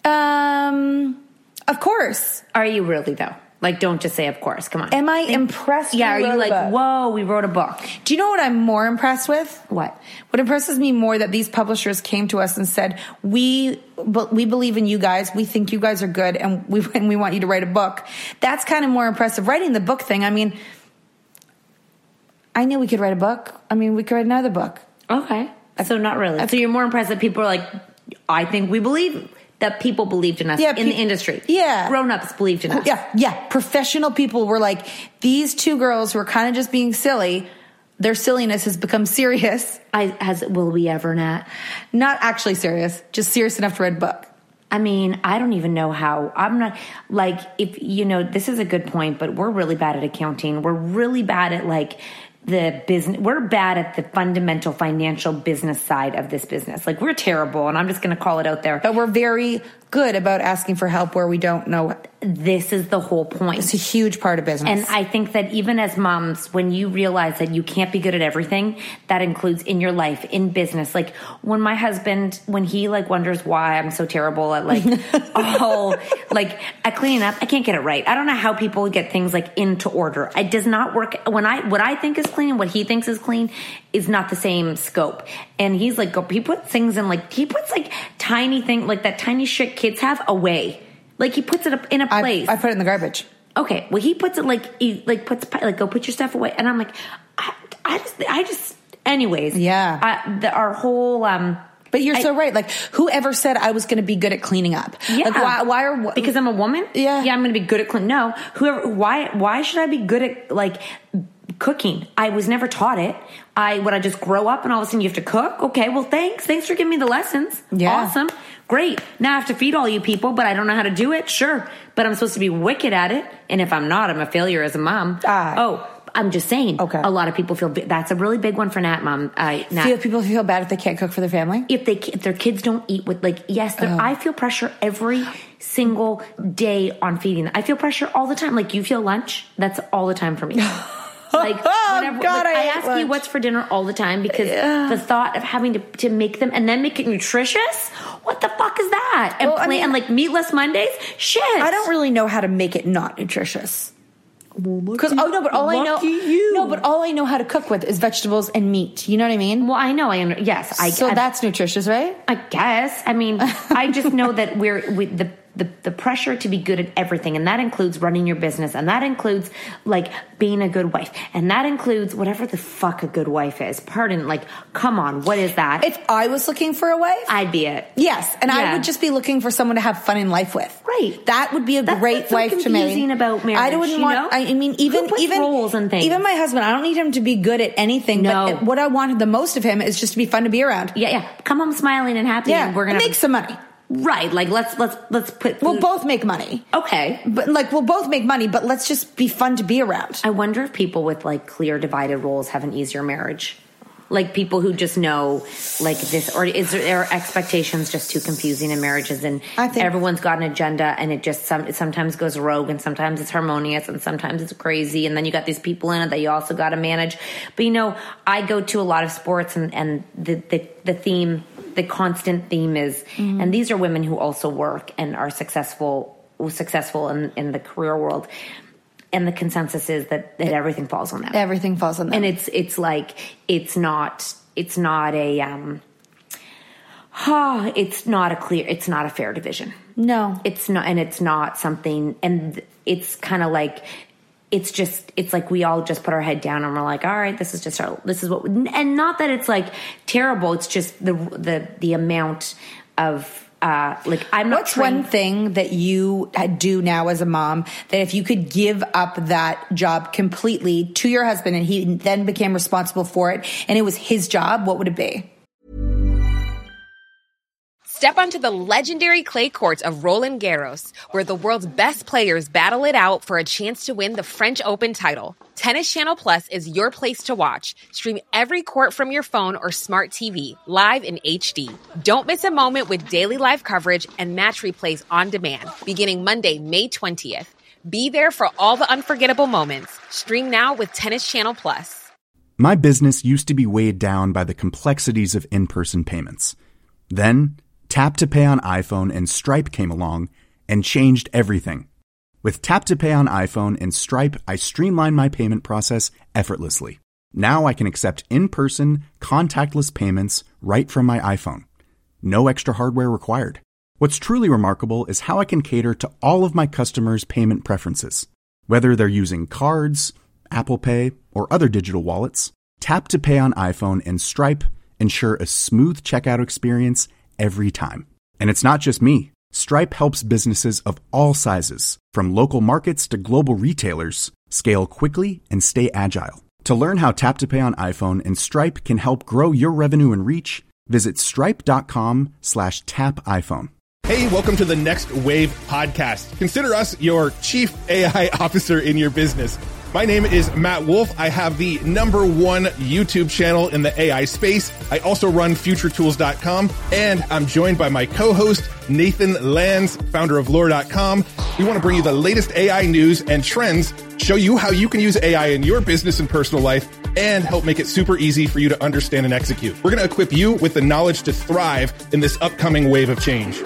Speaker 5: um, of course.
Speaker 4: Are you really though? Like, don't just say, of course. Come on.
Speaker 5: Am I impressed?
Speaker 4: Yeah. Are
Speaker 5: we
Speaker 4: you
Speaker 5: wrote a
Speaker 4: like,
Speaker 5: book?
Speaker 4: whoa, we wrote a book?
Speaker 5: Do you know what I'm more impressed with?
Speaker 4: What?
Speaker 5: What impresses me more that these publishers came to us and said, we, but we believe in you guys. We think you guys are good and we, and we want you to write a book. That's kind of more impressive. Writing the book thing. I mean, I knew we could write a book. I mean, we could write another book.
Speaker 4: Okay. So not really. So you're more impressed that people are like, I think we believe that people believed in us
Speaker 5: Yeah,
Speaker 4: in
Speaker 5: pe-
Speaker 4: the industry.
Speaker 5: yeah.
Speaker 4: Grown-ups believed in us.
Speaker 5: Yeah, yeah. Professional people were like, these two girls who are kind of just being silly, their silliness has become serious.
Speaker 4: I, has, will we ever, Nat?
Speaker 5: Not actually serious, just serious enough to write a book.
Speaker 4: I mean, I don't even know how. I'm not, like, if, you know, this is a good point, but we're really bad at accounting. We're really bad at, like, the business. We're bad at the fundamental financial business side of this business. Like, we're terrible, and I'm just going to call it out there.
Speaker 5: But we're very good about asking for help where we don't know.
Speaker 4: This is the whole point.
Speaker 5: It's a huge part of business.
Speaker 4: And I think that even as moms, when you realize that you can't be good at everything, that includes in your life, in business. Like when my husband, when he like wonders why I'm so terrible at like, oh, like at cleaning up, I can't get it right. I don't know how people get things like into order. It does not work. When I, what I think is clean, what he thinks is clean is not the same scope. And he's like, he puts things in like, he puts like tiny thing, like that tiny shit kids have away. Like he puts it up in a place.
Speaker 5: I, I put it in the garbage.
Speaker 4: Okay, well he puts it like he like puts like go put your stuff away, and I'm like, I, I just I just anyways.
Speaker 5: Yeah.
Speaker 4: I, the, our whole um.
Speaker 5: But you're
Speaker 4: I,
Speaker 5: so right. Like whoever said I was going to be good at cleaning up?
Speaker 4: Yeah.
Speaker 5: Like why? Why are wh-
Speaker 4: because I'm a woman?
Speaker 5: Yeah.
Speaker 4: Yeah, I'm going to be good at cleaning. No, whoever. Why? Why should I be good at like cooking? I was never taught it. I would I just grow up and all of a sudden you have to cook? Okay, well thanks. Thanks for giving me the lessons.
Speaker 5: Yeah.
Speaker 4: Awesome. Great. Now I have to feed all you people, but I don't know how to do it. Sure. But I'm supposed to be wicked at it. And if I'm not, I'm a failure as a mom.
Speaker 5: Ah.
Speaker 4: Oh, I'm just saying.
Speaker 5: Okay.
Speaker 4: A lot of people feel that's a really big one for Nat mom. Uh, Nat.
Speaker 5: Feel people feel bad if they can't cook for their family?
Speaker 4: If they if their kids don't eat with like yes, oh. I feel pressure every single day on feeding them. I feel pressure all the time. Like you feel lunch, that's all the time for me. Like,
Speaker 5: oh,
Speaker 4: whenever,
Speaker 5: God,
Speaker 4: like,
Speaker 5: I,
Speaker 4: I ask
Speaker 5: lunch.
Speaker 4: you what's for dinner all the time because
Speaker 5: yeah.
Speaker 4: the thought of having to, to make them and then make it nutritious, what the fuck is that? And,
Speaker 5: well,
Speaker 4: play,
Speaker 5: I mean,
Speaker 4: and like meatless Mondays, shit.
Speaker 5: I don't really know how to make it not nutritious. Because oh no, but all I know,
Speaker 4: you.
Speaker 5: no, but all I know how to cook with is vegetables and meat. You know what I mean?
Speaker 4: Well, I know. I under, yes. I,
Speaker 5: so
Speaker 4: I,
Speaker 5: that's nutritious, right?
Speaker 4: I guess. I mean, I just know that we're with the. The, the pressure to be good at everything. And that includes running your business. And that includes like being a good wife. And that includes whatever the fuck a good wife is. Pardon, like, come on, what is that?
Speaker 5: If I was looking for a wife,
Speaker 4: I'd be it.
Speaker 5: Yes. And
Speaker 4: yeah.
Speaker 5: I would just be looking for someone to have fun in life with.
Speaker 4: Right.
Speaker 5: That would be a
Speaker 4: That's
Speaker 5: great
Speaker 4: so
Speaker 5: wife to marry.
Speaker 4: confusing about marriage.
Speaker 5: I wouldn't
Speaker 4: you
Speaker 5: want,
Speaker 4: know?
Speaker 5: I mean, even,
Speaker 4: Who puts
Speaker 5: even,
Speaker 4: roles and things?
Speaker 5: even my husband, I don't need him to be good at anything.
Speaker 4: No.
Speaker 5: But what I wanted the most of him is just to be fun to be around.
Speaker 4: Yeah, yeah. Come home smiling and happy.
Speaker 5: Yeah.
Speaker 4: And we're going
Speaker 5: to
Speaker 4: to
Speaker 5: make some money.
Speaker 4: Right, like let's let's let's put.
Speaker 5: We'll both make money.
Speaker 4: Okay,
Speaker 5: but like we'll both make money, but let's just be fun to be around.
Speaker 4: I wonder if people with like clear divided roles have an easier marriage, like people who just know like this, or is there are expectations just too confusing in marriages, and
Speaker 5: I think
Speaker 4: everyone's got an agenda, and it just some it sometimes goes rogue, and sometimes it's harmonious, and sometimes it's crazy, and then you got these people in it that you also got to manage. But you know, I go to a lot of sports, and and the the, the theme. The constant theme is, mm-hmm. and these are women who also work and are successful, successful in, in the career world. And the consensus is that, that everything falls on them.
Speaker 5: Everything falls on them.
Speaker 4: And it's, it's like, it's not, it's not a, um, oh, it's not a clear, it's not a fair division.
Speaker 5: No.
Speaker 4: It's not, and it's not something, and it's kind of like, it's just, it's like we all just put our head down and we're like, all right, this is just our, this is what, we, and not that it's like terrible. It's just the, the, the amount of, uh, like, I'm not
Speaker 5: What's
Speaker 4: trained.
Speaker 5: one thing that you do now as a mom that if you could give up that job completely to your husband and he then became responsible for it and it was his job, what would it be?
Speaker 1: Step onto the legendary clay courts of Roland Garros, where the world's best players battle it out for a chance to win the French Open title. Tennis Channel Plus is your place to watch. Stream every court from your phone or smart T V, live in H D. Don't miss a moment with daily live coverage and match replays on demand, beginning Monday, May twentieth. Be there for all the unforgettable moments. Stream now with Tennis Channel Plus.
Speaker 2: My business used to be weighed down by the complexities of in-person payments. Then, Tap to Pay on iPhone and Stripe came along and changed everything. With Tap to Pay on iPhone and Stripe, I streamlined my payment process effortlessly. Now I can accept in-person, contactless payments right from my iPhone. No extra hardware required. What's truly remarkable is how I can cater to all of my customers' payment preferences. Whether they're using cards, Apple Pay, or other digital wallets, Tap to Pay on iPhone and Stripe ensure a smooth checkout experience every time. And it's not just me. Stripe helps businesses of all sizes, from local markets to global retailers, scale quickly and stay agile. To learn how Tap to Pay on iPhone and Stripe can help grow your revenue and reach, visit stripe.com slash tap iPhone.
Speaker 9: Hey, welcome to the Next Wave podcast. Consider us your chief A I officer in your business. My name is Matt Wolf. I have the number one YouTube channel in the A I space. I also run future tools dot com, and I'm joined by my co-host, Nathan Lanz, founder of lore dot com. We want to bring you the latest A I news and trends, show you how you can use A I in your business and personal life, and help make it super easy for you to understand and execute. We're going to equip you with the knowledge to thrive in this upcoming wave of change.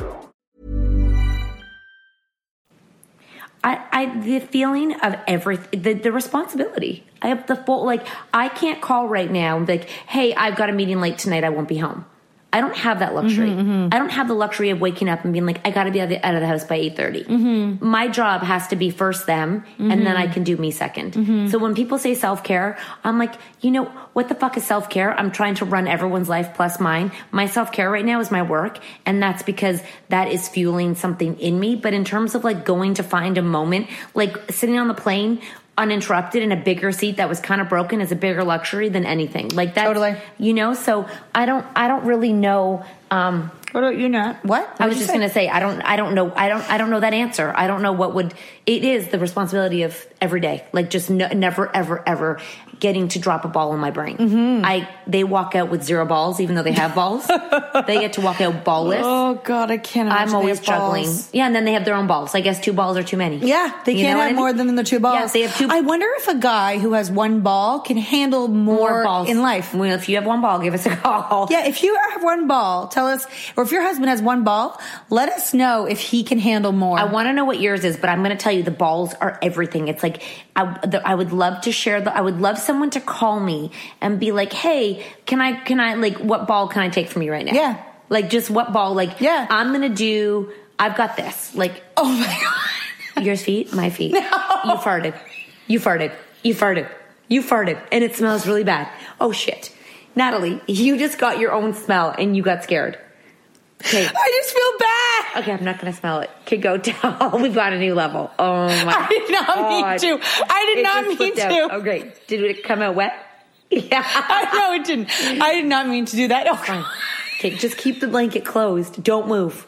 Speaker 4: I, I, the feeling of everything, the, the responsibility. I have the full, like, I can't call right now and be like, hey, I've got a meeting late tonight. I won't be home. I don't have that luxury. Mm-hmm, mm-hmm. I don't have the luxury of waking up and being like, I got to be out of, the, out of the house by eight thirty. Mm-hmm. My job has to be first them, mm-hmm. and then I can do me second. Mm-hmm. So when people say self-care, I'm like, you know, what the fuck is self-care? I'm trying to run everyone's life plus mine. My self-care right now is my work, and that's because that is fueling something in me. But in terms of like going to find a moment, like sitting on the plane uninterrupted in a bigger seat that was kind of broken is a bigger luxury than anything. Like that, totally. You know, so I don't, I don't really know. Um,
Speaker 5: what about you, Nat? What? what
Speaker 4: I was just going to say, I don't, I don't know. I don't, I don't know that answer. I don't know what would, it is the responsibility of every day. Like just no, never, ever, ever getting to drop a ball in my brain. Mm-hmm. I, they walk out with zero balls, even though they have balls. They get to walk out ballless.
Speaker 5: Oh God, I can't imagine.
Speaker 4: I'm always juggling. Yeah. And then they have their own balls. I guess two balls are too many.
Speaker 5: Yeah. They you can't have I mean? more than the two balls.
Speaker 4: Yeah, they have two.
Speaker 5: I wonder if a guy who has one ball can handle more, more balls in life.
Speaker 4: Well, if you have one ball, give us a call.
Speaker 5: Yeah. If you have one ball, tell us, or if your husband has one ball, let us know if he can handle more.
Speaker 4: I want to know what yours is, but I'm going to tell you the balls are everything. It's like, I, the, I would love to share the, I would love someone to call me and be like, hey, can I, can I, like, what ball can I take from you right now?
Speaker 5: Yeah.
Speaker 4: Like, just what ball? Like,
Speaker 5: yeah.
Speaker 4: I'm going to do, I've got this. Like,
Speaker 5: oh my God.
Speaker 4: Yours feet, my feet.
Speaker 5: No.
Speaker 4: You farted. You farted. You farted. You farted. And it smells really bad. Oh shit. Natalie, you just got your own smell and you got scared. Okay.
Speaker 5: I just feel bad.
Speaker 4: Okay, I'm not going to smell it. Okay, go tell. We've got a new level. Oh my.
Speaker 5: I did not God. mean to. I did
Speaker 4: it
Speaker 5: not mean to.
Speaker 4: Out. Oh great. Did it come out wet?
Speaker 5: Yeah. I know it didn't. I did not mean to do that. Oh,
Speaker 4: fine. Okay, just keep the blanket closed. Don't move.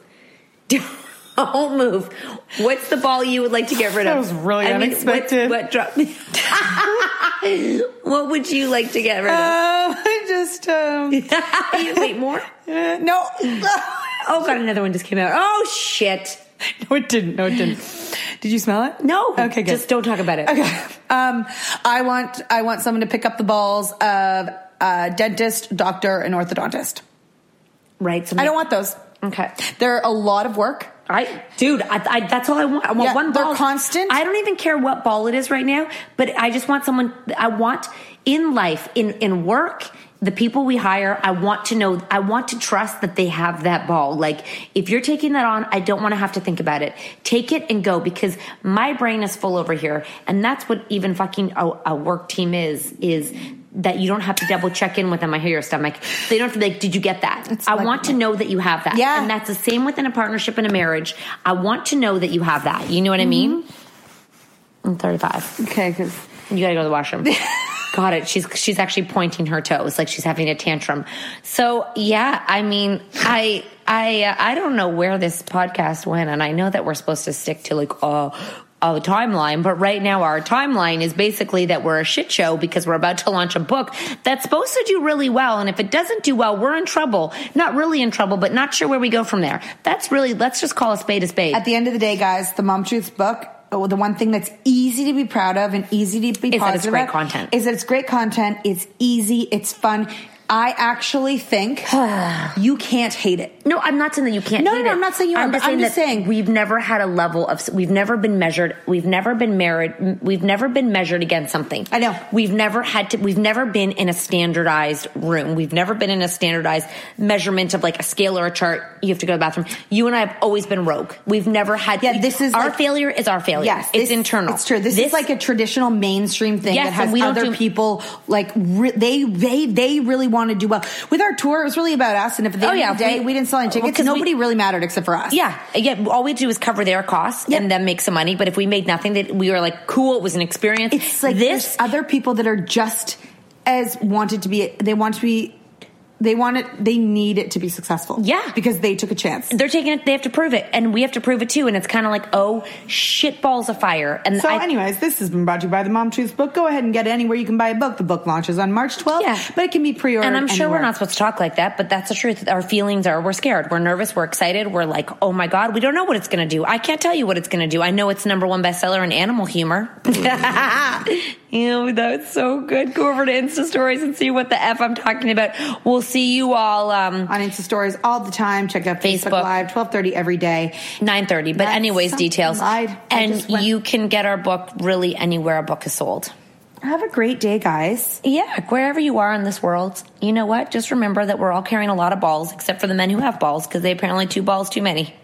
Speaker 4: Don't move. What's the ball you would like to get rid of?
Speaker 5: That was really I unexpected.
Speaker 4: Mean, what, what drop? What would you like to get rid of?
Speaker 5: Uh, I just, um...
Speaker 4: Wait, more?
Speaker 5: Uh, no.
Speaker 4: Oh, God, another one just came out. Oh, shit.
Speaker 5: No, it didn't. No, it didn't. Did you smell it?
Speaker 4: No.
Speaker 5: Okay, good.
Speaker 4: Just don't talk about it.
Speaker 5: Okay. Um, I want, I want someone to pick up the balls of a dentist, doctor, and orthodontist.
Speaker 4: Right. So
Speaker 5: I don't want those.
Speaker 4: Okay.
Speaker 5: They're a lot of work.
Speaker 4: I, dude, I, I, that's all I want. I want
Speaker 5: yeah,
Speaker 4: one ball.
Speaker 5: They're constant.
Speaker 4: I don't even care what ball it is right now, but I just want someone, I want in life, in, in work, the people we hire, I want to know, I want to trust that they have that ball. Like, if you're taking that on, I don't want to have to think about it. Take it and go, because my brain is full over here. And that's what even fucking a, a work team is, is that you don't have to double check in with them. I hear your stomach. They don't have to be like, did you get that? It's I like, want to know that you have that.
Speaker 5: Yeah.
Speaker 4: And that's the same within a partnership and a marriage. I want to know that you have that. You know what mm-hmm. I mean? I'm thirty-five.
Speaker 5: Okay, because
Speaker 4: you got to go to the washroom. Got it. She's she's actually pointing her toes like she's having a tantrum. So yeah, I mean, I I uh, I don't know where this podcast went, and I know that we're supposed to stick to like uh, a timeline, but right now our timeline is basically that we're a shit show because we're about to launch a book that's supposed to do really well, and if it doesn't do well, we're in trouble. Not really in trouble, but not sure where we go from there. That's really, let's just call a spade a spade.
Speaker 5: At the end of the day, guys, the Mom Truths book, the one thing that's easy to be proud of and easy to be
Speaker 4: is
Speaker 5: positive
Speaker 4: that it's great
Speaker 5: about
Speaker 4: content.
Speaker 5: Is that it's great content. It's easy. It's fun. I actually think you can't hate it.
Speaker 4: No, I'm not saying that you can't
Speaker 5: no,
Speaker 4: hate
Speaker 5: no, no,
Speaker 4: it.
Speaker 5: I'm not saying you are,
Speaker 4: I'm
Speaker 5: but
Speaker 4: just saying
Speaker 5: I'm just
Speaker 4: that
Speaker 5: saying.
Speaker 4: We've never had a level of, we've never been measured, we've never been married, we've never been measured against something.
Speaker 5: I know.
Speaker 4: We've never had to, we've never been in a standardized room. We've never been in a standardized measurement of like a scale or a chart. You have to go to the bathroom. You and I have always been rogue. We've never had,
Speaker 5: yeah, this is
Speaker 4: our
Speaker 5: like,
Speaker 4: failure is our failure.
Speaker 5: Yes.
Speaker 4: It's
Speaker 5: this,
Speaker 4: internal.
Speaker 5: It's true. This, this is like a traditional mainstream thing
Speaker 4: yes,
Speaker 5: that has
Speaker 4: we don't
Speaker 5: other
Speaker 4: do,
Speaker 5: people like, re- they, they, they really want to do well. With our tour, it was really about us, and if at the
Speaker 4: oh,
Speaker 5: end
Speaker 4: yeah,
Speaker 5: of the day we, we didn't sell any tickets,
Speaker 4: well,
Speaker 5: nobody
Speaker 4: we,
Speaker 5: really mattered except for us.
Speaker 4: Yeah, yeah. All we do is cover their costs yep. and then make some money. But if we made nothing, that we were like, cool, it was an experience.
Speaker 5: It's like
Speaker 4: this
Speaker 5: other people that are just as wanted to be. They want to be They want it. They need it to be successful.
Speaker 4: Yeah.
Speaker 5: Because they took a chance.
Speaker 4: They're taking it. They have to prove it. And we have to prove it too. And it's kind of like, oh, shit balls of fire. And
Speaker 5: so
Speaker 4: I,
Speaker 5: anyways, this has been brought to you by the Mom Truth book. Go ahead and get it anywhere you can buy a book. The book launches on March twelfth.
Speaker 4: Yeah.
Speaker 5: But it can be pre-ordered
Speaker 4: And I'm sure
Speaker 5: anywhere.
Speaker 4: we're not supposed to talk like that, but that's the truth. Our feelings are, we're scared. We're nervous. We're excited. We're like, oh my God, we don't know what it's going to do. I can't tell you what it's going to do. I know it's number one bestseller in animal humor. Ew, that's so good. Go over to Insta Stories and see what the F I'm talking about. We'll see you all um,
Speaker 5: on Insta Stories all the time. Check out Facebook,
Speaker 4: Facebook.
Speaker 5: Live, twelve thirty every day.
Speaker 4: nine thirty. But
Speaker 5: That's
Speaker 4: anyways, details.
Speaker 5: lied.
Speaker 4: And you can get our book really anywhere a book is sold.
Speaker 5: Have a great day, guys.
Speaker 4: Yeah, wherever you are in this world, you know what? Just remember that we're all carrying a lot of balls, except for the men who have balls, because they apparently two balls too many.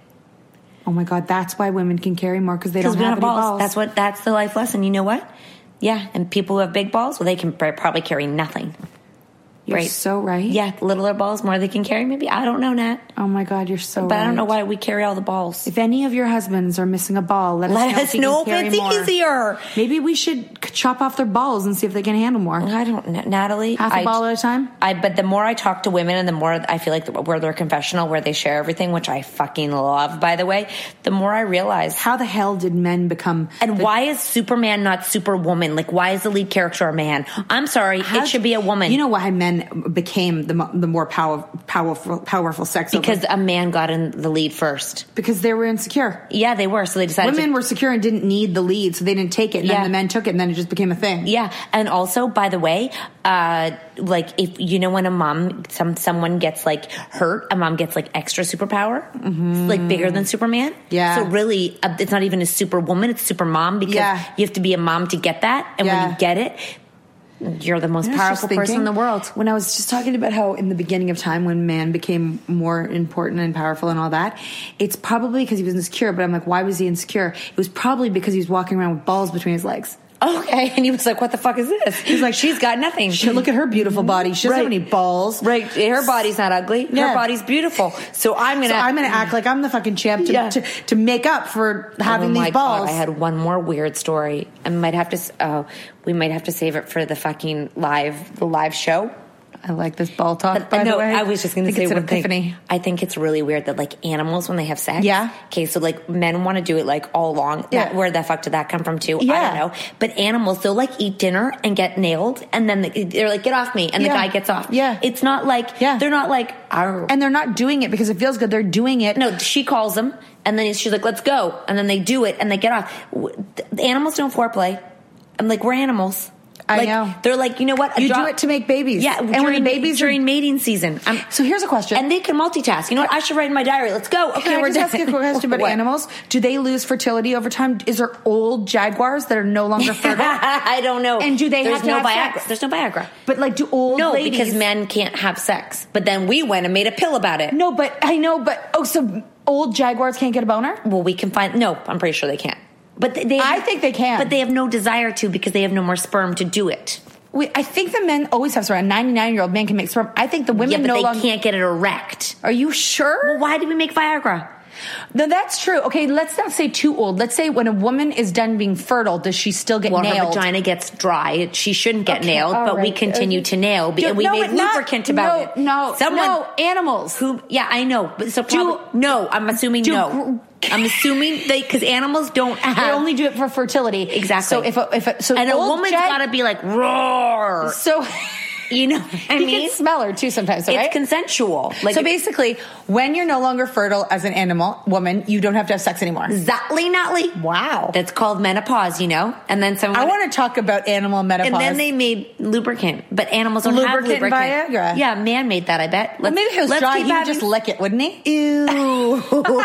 Speaker 5: Oh my God, that's why women can carry more, because they don't
Speaker 4: we
Speaker 5: have,
Speaker 4: don't have
Speaker 5: any
Speaker 4: balls.
Speaker 5: balls.
Speaker 4: That's what. That's the life lesson. You know what? Yeah, and people who have big balls, well, they can probably carry nothing.
Speaker 5: You're
Speaker 4: right.
Speaker 5: so right.
Speaker 4: Yeah, littler balls, more they can carry. Maybe I don't know, Nat.
Speaker 5: Oh my God, you're so.
Speaker 4: But
Speaker 5: right.
Speaker 4: I don't know why we carry all the balls.
Speaker 5: If any of your husbands are missing a ball, let,
Speaker 4: Let
Speaker 5: us know.
Speaker 4: us
Speaker 5: if you
Speaker 4: know
Speaker 5: can
Speaker 4: if
Speaker 5: carry
Speaker 4: it's
Speaker 5: more.
Speaker 4: easier.
Speaker 5: Maybe we should chop off their balls and see if they can handle more.
Speaker 4: I don't, Natalie.
Speaker 5: Half a
Speaker 4: I,
Speaker 5: ball at a time.
Speaker 4: I. But the more I talk to women, and the more I feel like where they're confessional, where they share everything, which I fucking love, by the way, the more I realize
Speaker 5: how the hell did men become?
Speaker 4: And
Speaker 5: the,
Speaker 4: why is Superman not Superwoman? Like, why is the lead character a man? I'm sorry, it should be a woman.
Speaker 5: You know why men became the the more power, powerful powerful sex?
Speaker 4: Because
Speaker 5: over?
Speaker 4: a man got in the lead first.
Speaker 5: Because they were insecure.
Speaker 4: Yeah, they were. So they decided.
Speaker 5: Women
Speaker 4: to,
Speaker 5: were secure and didn't need the lead, so they didn't take it. And
Speaker 4: yeah.
Speaker 5: then the men took it, and then it just became a thing.
Speaker 4: Yeah, and also, by the way, uh, like if you know when a mom, some someone gets like hurt, a mom gets like extra superpower,
Speaker 5: mm-hmm.
Speaker 4: like bigger than Superman.
Speaker 5: Yeah.
Speaker 4: So really, uh, it's not even a superwoman; it's super mom because
Speaker 5: yeah.
Speaker 4: you have to be a mom to get that, and
Speaker 5: yeah.
Speaker 4: when you get it. You're the most powerful person in the world.
Speaker 5: When I was just talking about how in the beginning of time when man became more important and powerful and all that, it's probably because he was insecure. But I'm like, why was he insecure? It was probably because he was walking around with balls between his legs.
Speaker 4: Okay, and he was like, what the fuck is this? He's like, she's got nothing.
Speaker 5: She, look at her beautiful body. She doesn't
Speaker 4: right.
Speaker 5: have any balls.
Speaker 4: Right, her body's not ugly.
Speaker 5: Yeah.
Speaker 4: Her body's beautiful. So I'm gonna
Speaker 5: so I'm gonna act like I'm the fucking champ to,
Speaker 4: yeah.
Speaker 5: to, to make up for having
Speaker 4: oh
Speaker 5: these
Speaker 4: my
Speaker 5: balls.
Speaker 4: God, I had one more weird story. I might have to, oh, we might have to save it for the fucking live, the live show.
Speaker 5: I like this ball talk,
Speaker 4: But,
Speaker 5: by
Speaker 4: no,
Speaker 5: the way.
Speaker 4: I was just going to say
Speaker 5: it's
Speaker 4: one
Speaker 5: an epiphany.
Speaker 4: thing. I think it's really weird that like animals when they have sex.
Speaker 5: Yeah.
Speaker 4: Okay, so like men want to do it like all along.
Speaker 5: Yeah.
Speaker 4: That, where the fuck did that come from too?
Speaker 5: Yeah.
Speaker 4: I don't know. But animals, they'll like eat dinner and get nailed, and then they're like, "Get off me!" and
Speaker 5: Yeah.
Speaker 4: the guy gets off.
Speaker 5: Yeah.
Speaker 4: It's not like
Speaker 5: Yeah.
Speaker 4: they're not like our.
Speaker 5: And they're not doing it because it feels good. They're doing it.
Speaker 4: No, she calls them, and then she's like, "Let's go," and then they do it, and they get off. The animals don't foreplay. I'm like, we're animals.
Speaker 5: I
Speaker 4: like,
Speaker 5: know.
Speaker 4: They're like, you know what? A
Speaker 5: You
Speaker 4: drop-
Speaker 5: do it to make babies.
Speaker 4: Yeah,
Speaker 5: and
Speaker 4: during,
Speaker 5: when the babies
Speaker 4: during
Speaker 5: are,
Speaker 4: mating season. I'm,
Speaker 5: so here's a question.
Speaker 4: and they can multitask. You know what? I should write in my diary. Let's go. Okay,
Speaker 5: Can I
Speaker 4: we're
Speaker 5: just ask
Speaker 4: done.
Speaker 5: you a question about
Speaker 4: What?
Speaker 5: animals? Do they lose fertility over time? Is there old jaguars that are no longer fertile?
Speaker 4: I don't know.
Speaker 5: And do they
Speaker 4: There's
Speaker 5: have to
Speaker 4: no
Speaker 5: have
Speaker 4: Viagra.
Speaker 5: sex?
Speaker 4: There's no Viagra.
Speaker 5: But like, do old
Speaker 4: No,
Speaker 5: ladies?
Speaker 4: because men can't have sex. But then we went and made a pill about it.
Speaker 5: No, but I know. But oh, so old jaguars can't get a boner?
Speaker 4: Well, we can find. No, I'm pretty sure they can't. But they, they
Speaker 5: I think they can.
Speaker 4: But they have no desire to because they have no more sperm to do it.
Speaker 5: We, I think the men always have sperm. A ninety-nine-year-old man can make sperm. I think the women
Speaker 4: Yeah, but
Speaker 5: no
Speaker 4: they
Speaker 5: longer
Speaker 4: can't get it erect.
Speaker 5: Are you sure?
Speaker 4: Well, why did we make Viagra?
Speaker 5: No, that's true. Okay, let's not say too old. Let's say when a woman is done being fertile, does she still get
Speaker 4: Well,
Speaker 5: nailed?
Speaker 4: her vagina gets dry. She shouldn't get
Speaker 5: Okay,
Speaker 4: nailed,
Speaker 5: all
Speaker 4: but we
Speaker 5: right.
Speaker 4: continue to nail.
Speaker 5: Do-
Speaker 4: And we
Speaker 5: no,
Speaker 4: made
Speaker 5: it not-
Speaker 4: lubricant about
Speaker 5: no,
Speaker 4: it.
Speaker 5: No,
Speaker 4: Someone
Speaker 5: no, animals.
Speaker 4: who? Yeah, I know. But so probably, no. I'm assuming
Speaker 5: do
Speaker 4: no.
Speaker 5: gr-
Speaker 4: I'm assuming they because animals don't have.
Speaker 5: They only do it for fertility.
Speaker 4: Exactly.
Speaker 5: So if a, if a, so
Speaker 4: and a
Speaker 5: old
Speaker 4: woman's
Speaker 5: jag-
Speaker 4: got to be like roar.
Speaker 5: so.
Speaker 4: You know what I
Speaker 5: You
Speaker 4: mean?
Speaker 5: can smell her too sometimes,
Speaker 4: It's
Speaker 5: right?
Speaker 4: consensual. Like
Speaker 5: so basically, when you're no longer fertile as an animal woman, you don't have to have sex anymore.
Speaker 4: Zatly nutly.
Speaker 5: Wow.
Speaker 4: That's called menopause, you know? And then someone
Speaker 5: I want to talk about animal menopause.
Speaker 4: And then they made lubricant, but animals don't
Speaker 5: Lubricant
Speaker 4: have lubricant.
Speaker 5: Viagra.
Speaker 4: Yeah, man made that, I bet.
Speaker 5: Well, maybe if it was
Speaker 4: let's
Speaker 5: dry,
Speaker 4: keep
Speaker 5: he would
Speaker 4: having-
Speaker 5: just lick it, wouldn't he?
Speaker 4: Ew.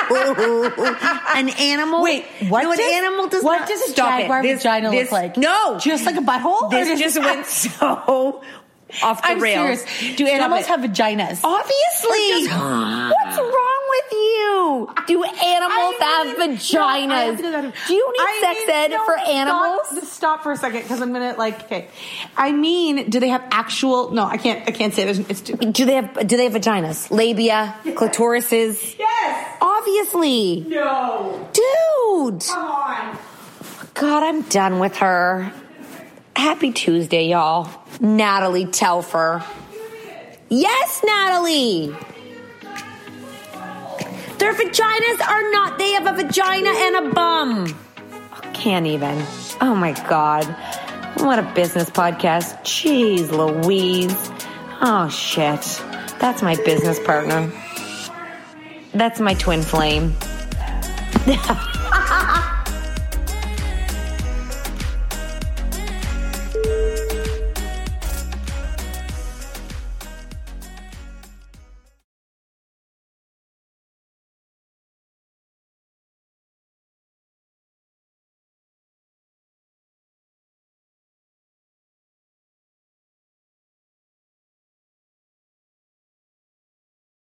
Speaker 4: An animal?
Speaker 5: Wait, what?
Speaker 4: No, an
Speaker 5: does,
Speaker 4: animal does
Speaker 5: what
Speaker 4: not.
Speaker 5: does a
Speaker 4: Stop
Speaker 5: jaguar
Speaker 4: it. This,
Speaker 5: vagina
Speaker 4: this,
Speaker 5: look like?
Speaker 4: No.
Speaker 5: Just like a butthole?
Speaker 4: This
Speaker 5: Or
Speaker 4: just went so off the
Speaker 5: I'm
Speaker 4: rails.
Speaker 5: serious. Do
Speaker 4: Stop
Speaker 5: animals
Speaker 4: it.
Speaker 5: have vaginas?
Speaker 4: Obviously. What's wrong with you? Do animals
Speaker 5: I
Speaker 4: have
Speaker 5: mean,
Speaker 4: vaginas?
Speaker 5: no, I have to do that.
Speaker 4: Do you need
Speaker 5: I
Speaker 4: sex
Speaker 5: mean,
Speaker 4: ed
Speaker 5: no,
Speaker 4: for
Speaker 5: stop-
Speaker 4: animals?
Speaker 5: Stop for a second, because I'm gonna like. Okay, I mean, do they have actual? No, I can't. I can't say it. It's too.
Speaker 4: Do they have do they have vaginas? Labia, clitorises?
Speaker 5: Yes.
Speaker 4: Obviously.
Speaker 5: No.
Speaker 4: Dude.
Speaker 5: Come on.
Speaker 4: God, I'm done with her. Happy Tuesday, y'all. Natalie Telfer. Yes, Natalie. Their vaginas are not, they have a vagina and a bum. Can't even. Oh my God. What a business podcast. Jeez Louise. Oh shit. That's my business partner. That's my twin flame.